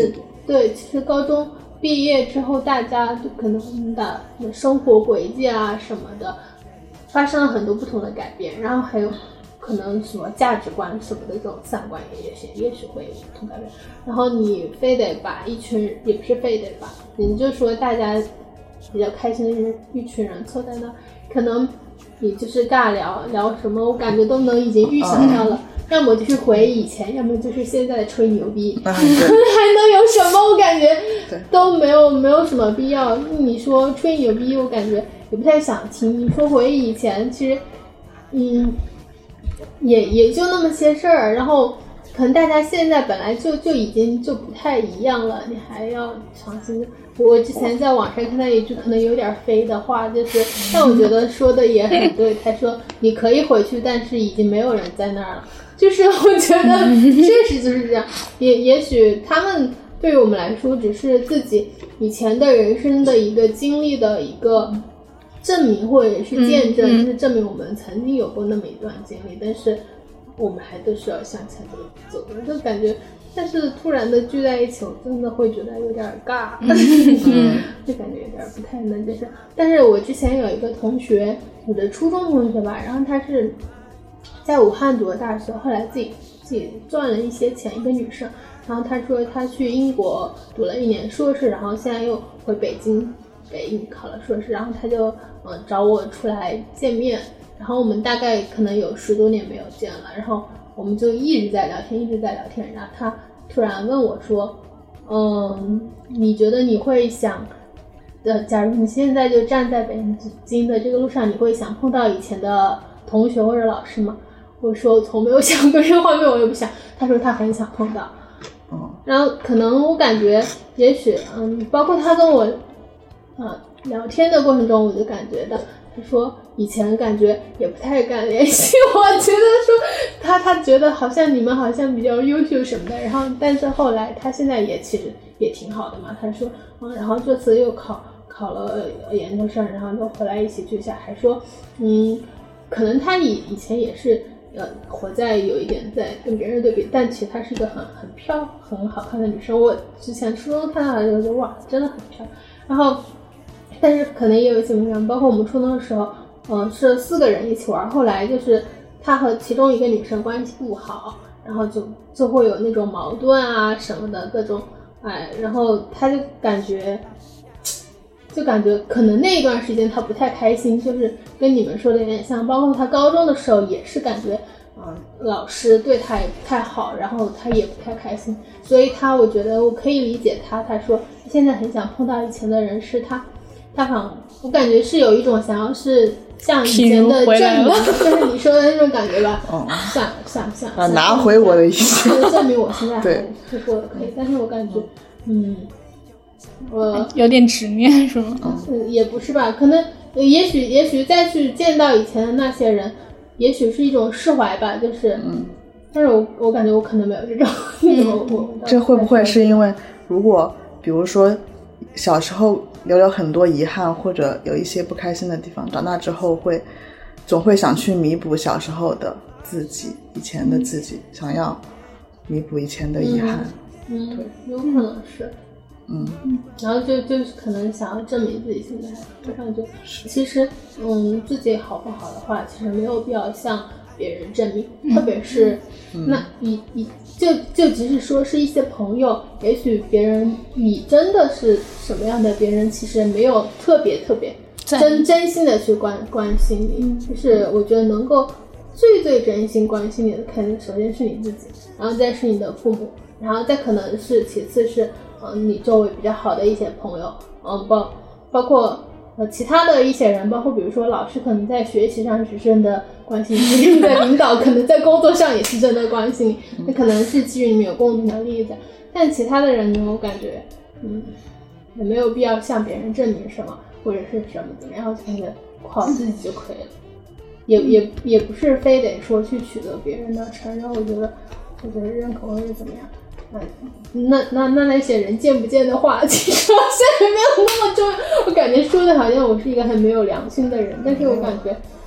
对，其实高中毕业之后，大家可能的生活轨迹啊什么的，发生了很多不同的改变，然后还有可能什么价值观什么的这种三观也许会有不同改变。然后你非得把一群，也不是非得吧，你就说大家比较开心的一群人凑在那，可能你就是尬聊什么，我感觉都能已经预想到了。要么就是回忆以前，要么就是现在的吹牛逼，还能有什么？我感觉都没有什么必要。你说吹牛逼，我感觉也不太想听。你说回忆以前，其实，也就那么些事儿。然后可能大家现在本来就已经就不太一样了，你还要重新。我之前在网上看到一句可能有点飞的话，就是但我觉得说的也很对。他说你可以回去，但是已经没有人在那儿了。就是我觉得确实就是这样，也许他们对于我们来说只是自己以前的人生的一个经历的一个证明或者是见证，就是证明我们曾经有过那么一段经历，但是我们还都是要向前走的，就感觉但是突然的聚在一起，我真的会觉得有点尬，就感觉有点不太能接受。但是我之前有一个同学，我的初中同学吧，然后他是在武汉读的大学，后来自己赚了一些钱，一个女生，然后她说她去英国读了1年硕士，然后现在又回北京考了硕士，然后她就找我出来见面，然后我们大概可能有10多年没有见了，然后我们就一直在聊天，然后她突然问我说你觉得你会想假如你现在就站在北京的这个路上，你会想碰到以前的同学或者老师吗？我说我从没有想过这个画面，我也不想。他说他很想碰到，然后可能我感觉也许包括他跟我聊天的过程中，我就感觉到他说以前感觉也不太敢联系我，觉得说他觉得好像你们好像比较优秀什么的，然后但是后来他现在也其实也挺好的嘛，他说然后这次又考了研究生，然后又回来一起聚一下，还说可能他以前也是活在有一点在跟别人对比，但其实她是一个很好看的女生。我之前初中看到她就觉得哇，真的很漂亮。然后，但是可能也有一些不一样，包括我们初中的时候，是4个人一起玩，后来就是她和其中一个女生关系不好，然后就会有那种矛盾啊什么的各种，然后她就感觉可能那一段时间他不太开心，就是跟你们说的有点像，包括他高中的时候也是感觉老师对他也不太好，然后他也不太开心，所以我觉得我可以理解他说现在很想碰到以前的人，是他好像我感觉是有一种想要是像以前的证明，就是你说的那种感觉吧，想拿回我的一切， 证明我现在还过得可以，但是我感觉我有点执念是吗？ 也不是吧，可能也许再去见到以前的那些人，也许是一种释怀吧，就是但是我感觉我可能没有这种这会不会是因为如果比如说小时候有很多遗憾或者有一些不开心的地方，长大之后总会想去弥补小时候的自己，以前的自己，想要弥补以前的遗憾。 对，有可能是然后就是可能想要证明自己现在，我感觉其实自己好不好的话，其实没有必要向别人证明，特别是那就即使说是一些朋友，也许别人你真的是什么样的，别人其实没有特别真心的去关心你，就是我觉得能够最真心关心你的，肯定首先是你自己，然后再是你的父母，然后再可能是其次是你周围比较好的一些朋友，包括其他的一些人，包括比如说老师可能在学习上是真的关心你，的领导可能在工作上也是真的关心你，那可能是基于你们有共同的利益在，但其他的人呢，我感觉也没有必要向别人证明什么或者是什么怎么样，我感觉过好自己就可以了，也不是非得说去取得别人的承认，我觉得认可或者怎么样。那些人见不见的话，其实我现在没有那么重要。我感觉说的好像我是一个很没有良心的人，但是我感觉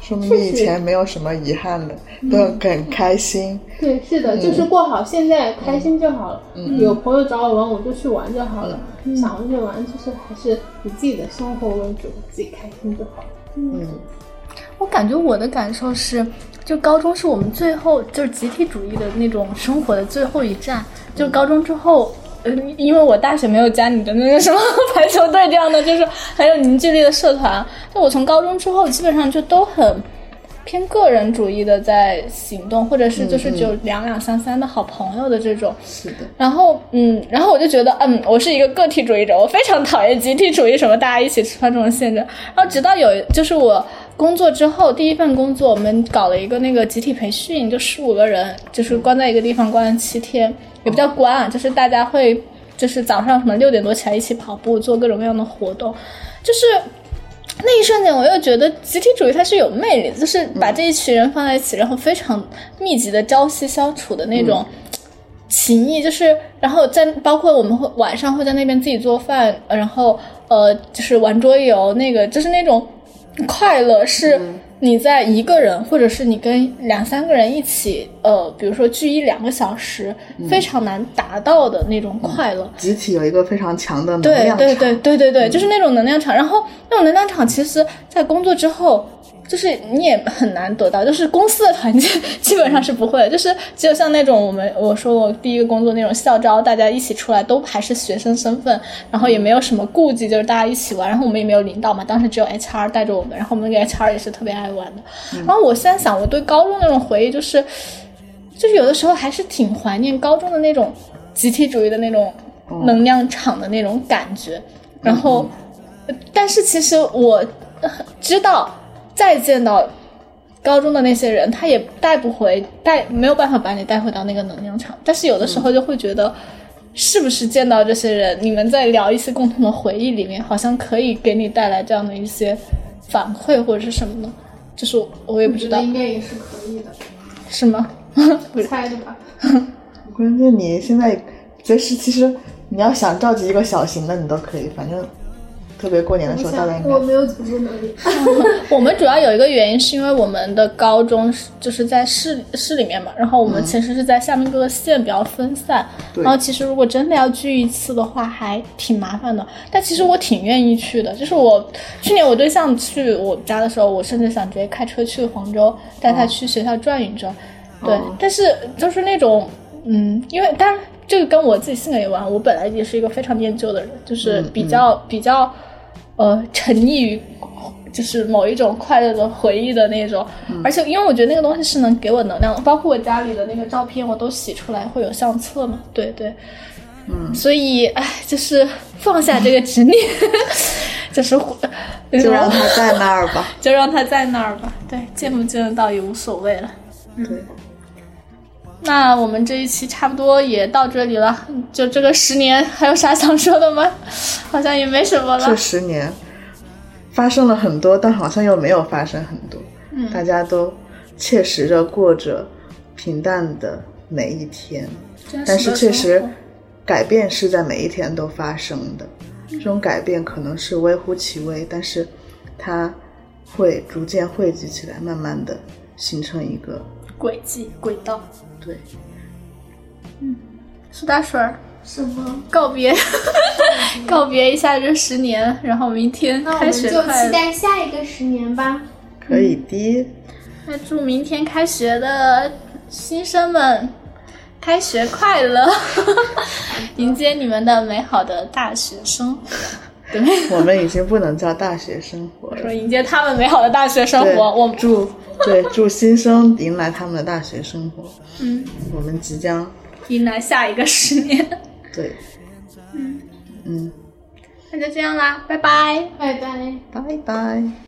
说明你以前没有什么遗憾的，都很开心。 对，是的，就是过好现在，开心就好了。有朋友找我玩，我就去玩就好了。想玩就玩，就是还是以自己的生活为主，自己开心就好。 我感觉我的感受是，就高中是我们最后就是集体主义的那种生活的最后一站。就高中之后，因为我大学没有加你的那个什么排球队这样的，就是很有凝聚力的社团。就我从高中之后，基本上就都很偏个人主义的在行动，或者是就是只有两两三三的好朋友的这种。 是的。 然后我就觉得我是一个个体主义者，我非常讨厌集体主义，什么大家一起吃饭这种限制。然后直到就是我工作之后，第一份工作我们搞了一个那个集体培训，就15个人，就是关在一个地方关了7天，也不叫关啊，就是大家会就是早上什么6点多起来一起跑步，做各种各样的活动。就是那一瞬间我又觉得集体主义它是有魅力的，就是把这一群人放在一起，然后非常密集的朝夕相处的那种情谊，就是然后包括我们会晚上会在那边自己做饭，然后就是玩桌游，那个就是那种快乐是你在一个人或者是你跟2-3个人一起比如说聚1-2个小时非常难达到的那种快乐。 集体有一个非常强的能量场。 对，就是那种能量场。然后那种能量场其实在工作之后就是你也很难得到，就是公司的团建基本上是不会的，就是只有像那种我说我第一个工作那种校招，大家一起出来都还是学生身份，然后也没有什么顾忌，就是大家一起玩，然后我们也没有领导嘛，当时只有 HR 带着我们，然后我们那个 HR 也是特别爱玩的。然后我现在想我对高中那种回忆就是有的时候还是挺怀念高中的那种集体主义的那种能量场的那种感觉。然后但是其实我知道再见到高中的那些人，他也没有办法把你带回到那个能量场。但是有的时候就会觉得，是不是见到这些人，你们在聊一些共同的回忆里面，好像可以给你带来这样的一些反馈或者是什么呢？就是我也不知道， 应该也是可以的， 是吗？ 我猜的吧。 关键你现在随时其实你要想召集一个小型的，你都可以，反正。特别过年的时候大概应该我没有组织能力。 我们主要有一个原因是因为我们的高中就是在市里面嘛，然后我们其实是在下面各个县比较分散，然后其实如果真的要聚一次的话还挺麻烦的，但其实我挺愿意去的。就是去年我对象去我家的时候，我甚至想直接开车去黄州带他去学校转一转。对，但是就是那种因为当然这个跟我自己性格有关，我本来也是一个非常念旧的人，就是比较沉溺于就是某一种快乐的回忆的那种，而且因为我觉得那个东西是能给我能量的，包括我家里的那个照片我都洗出来会有相册嘛，对，所以就是放下这个执念就是就让它在那儿吧， 就让它在那儿吧，对，见不见得到也无所谓了。 对。 那我们这一期差不多也到这里了，就这个10年还有啥想说的吗？好像也没什么了。 这10年发生了很多，但好像又没有发生很多，大家都切实着过着平淡的每一天，但是确实改变是在每一天都发生的，这种改变可能是微乎其微，但是它会逐渐汇集起来，慢慢的形成一个轨道。 对， 苏大水儿， 什么告别一下这10年，然后明天开学快乐。 那我们就期待下一个10年吧。 可以的。 那祝明天开学的新生们开学快乐，迎接你们的美好的大学生活。对， 我们已经不能叫大学生活了， 说迎接他们美好的大学生活。我们祝新生迎来他们的大学生活。我们即将迎来下一个10年。 对， 那就这样啦，拜拜， 拜拜， 拜拜。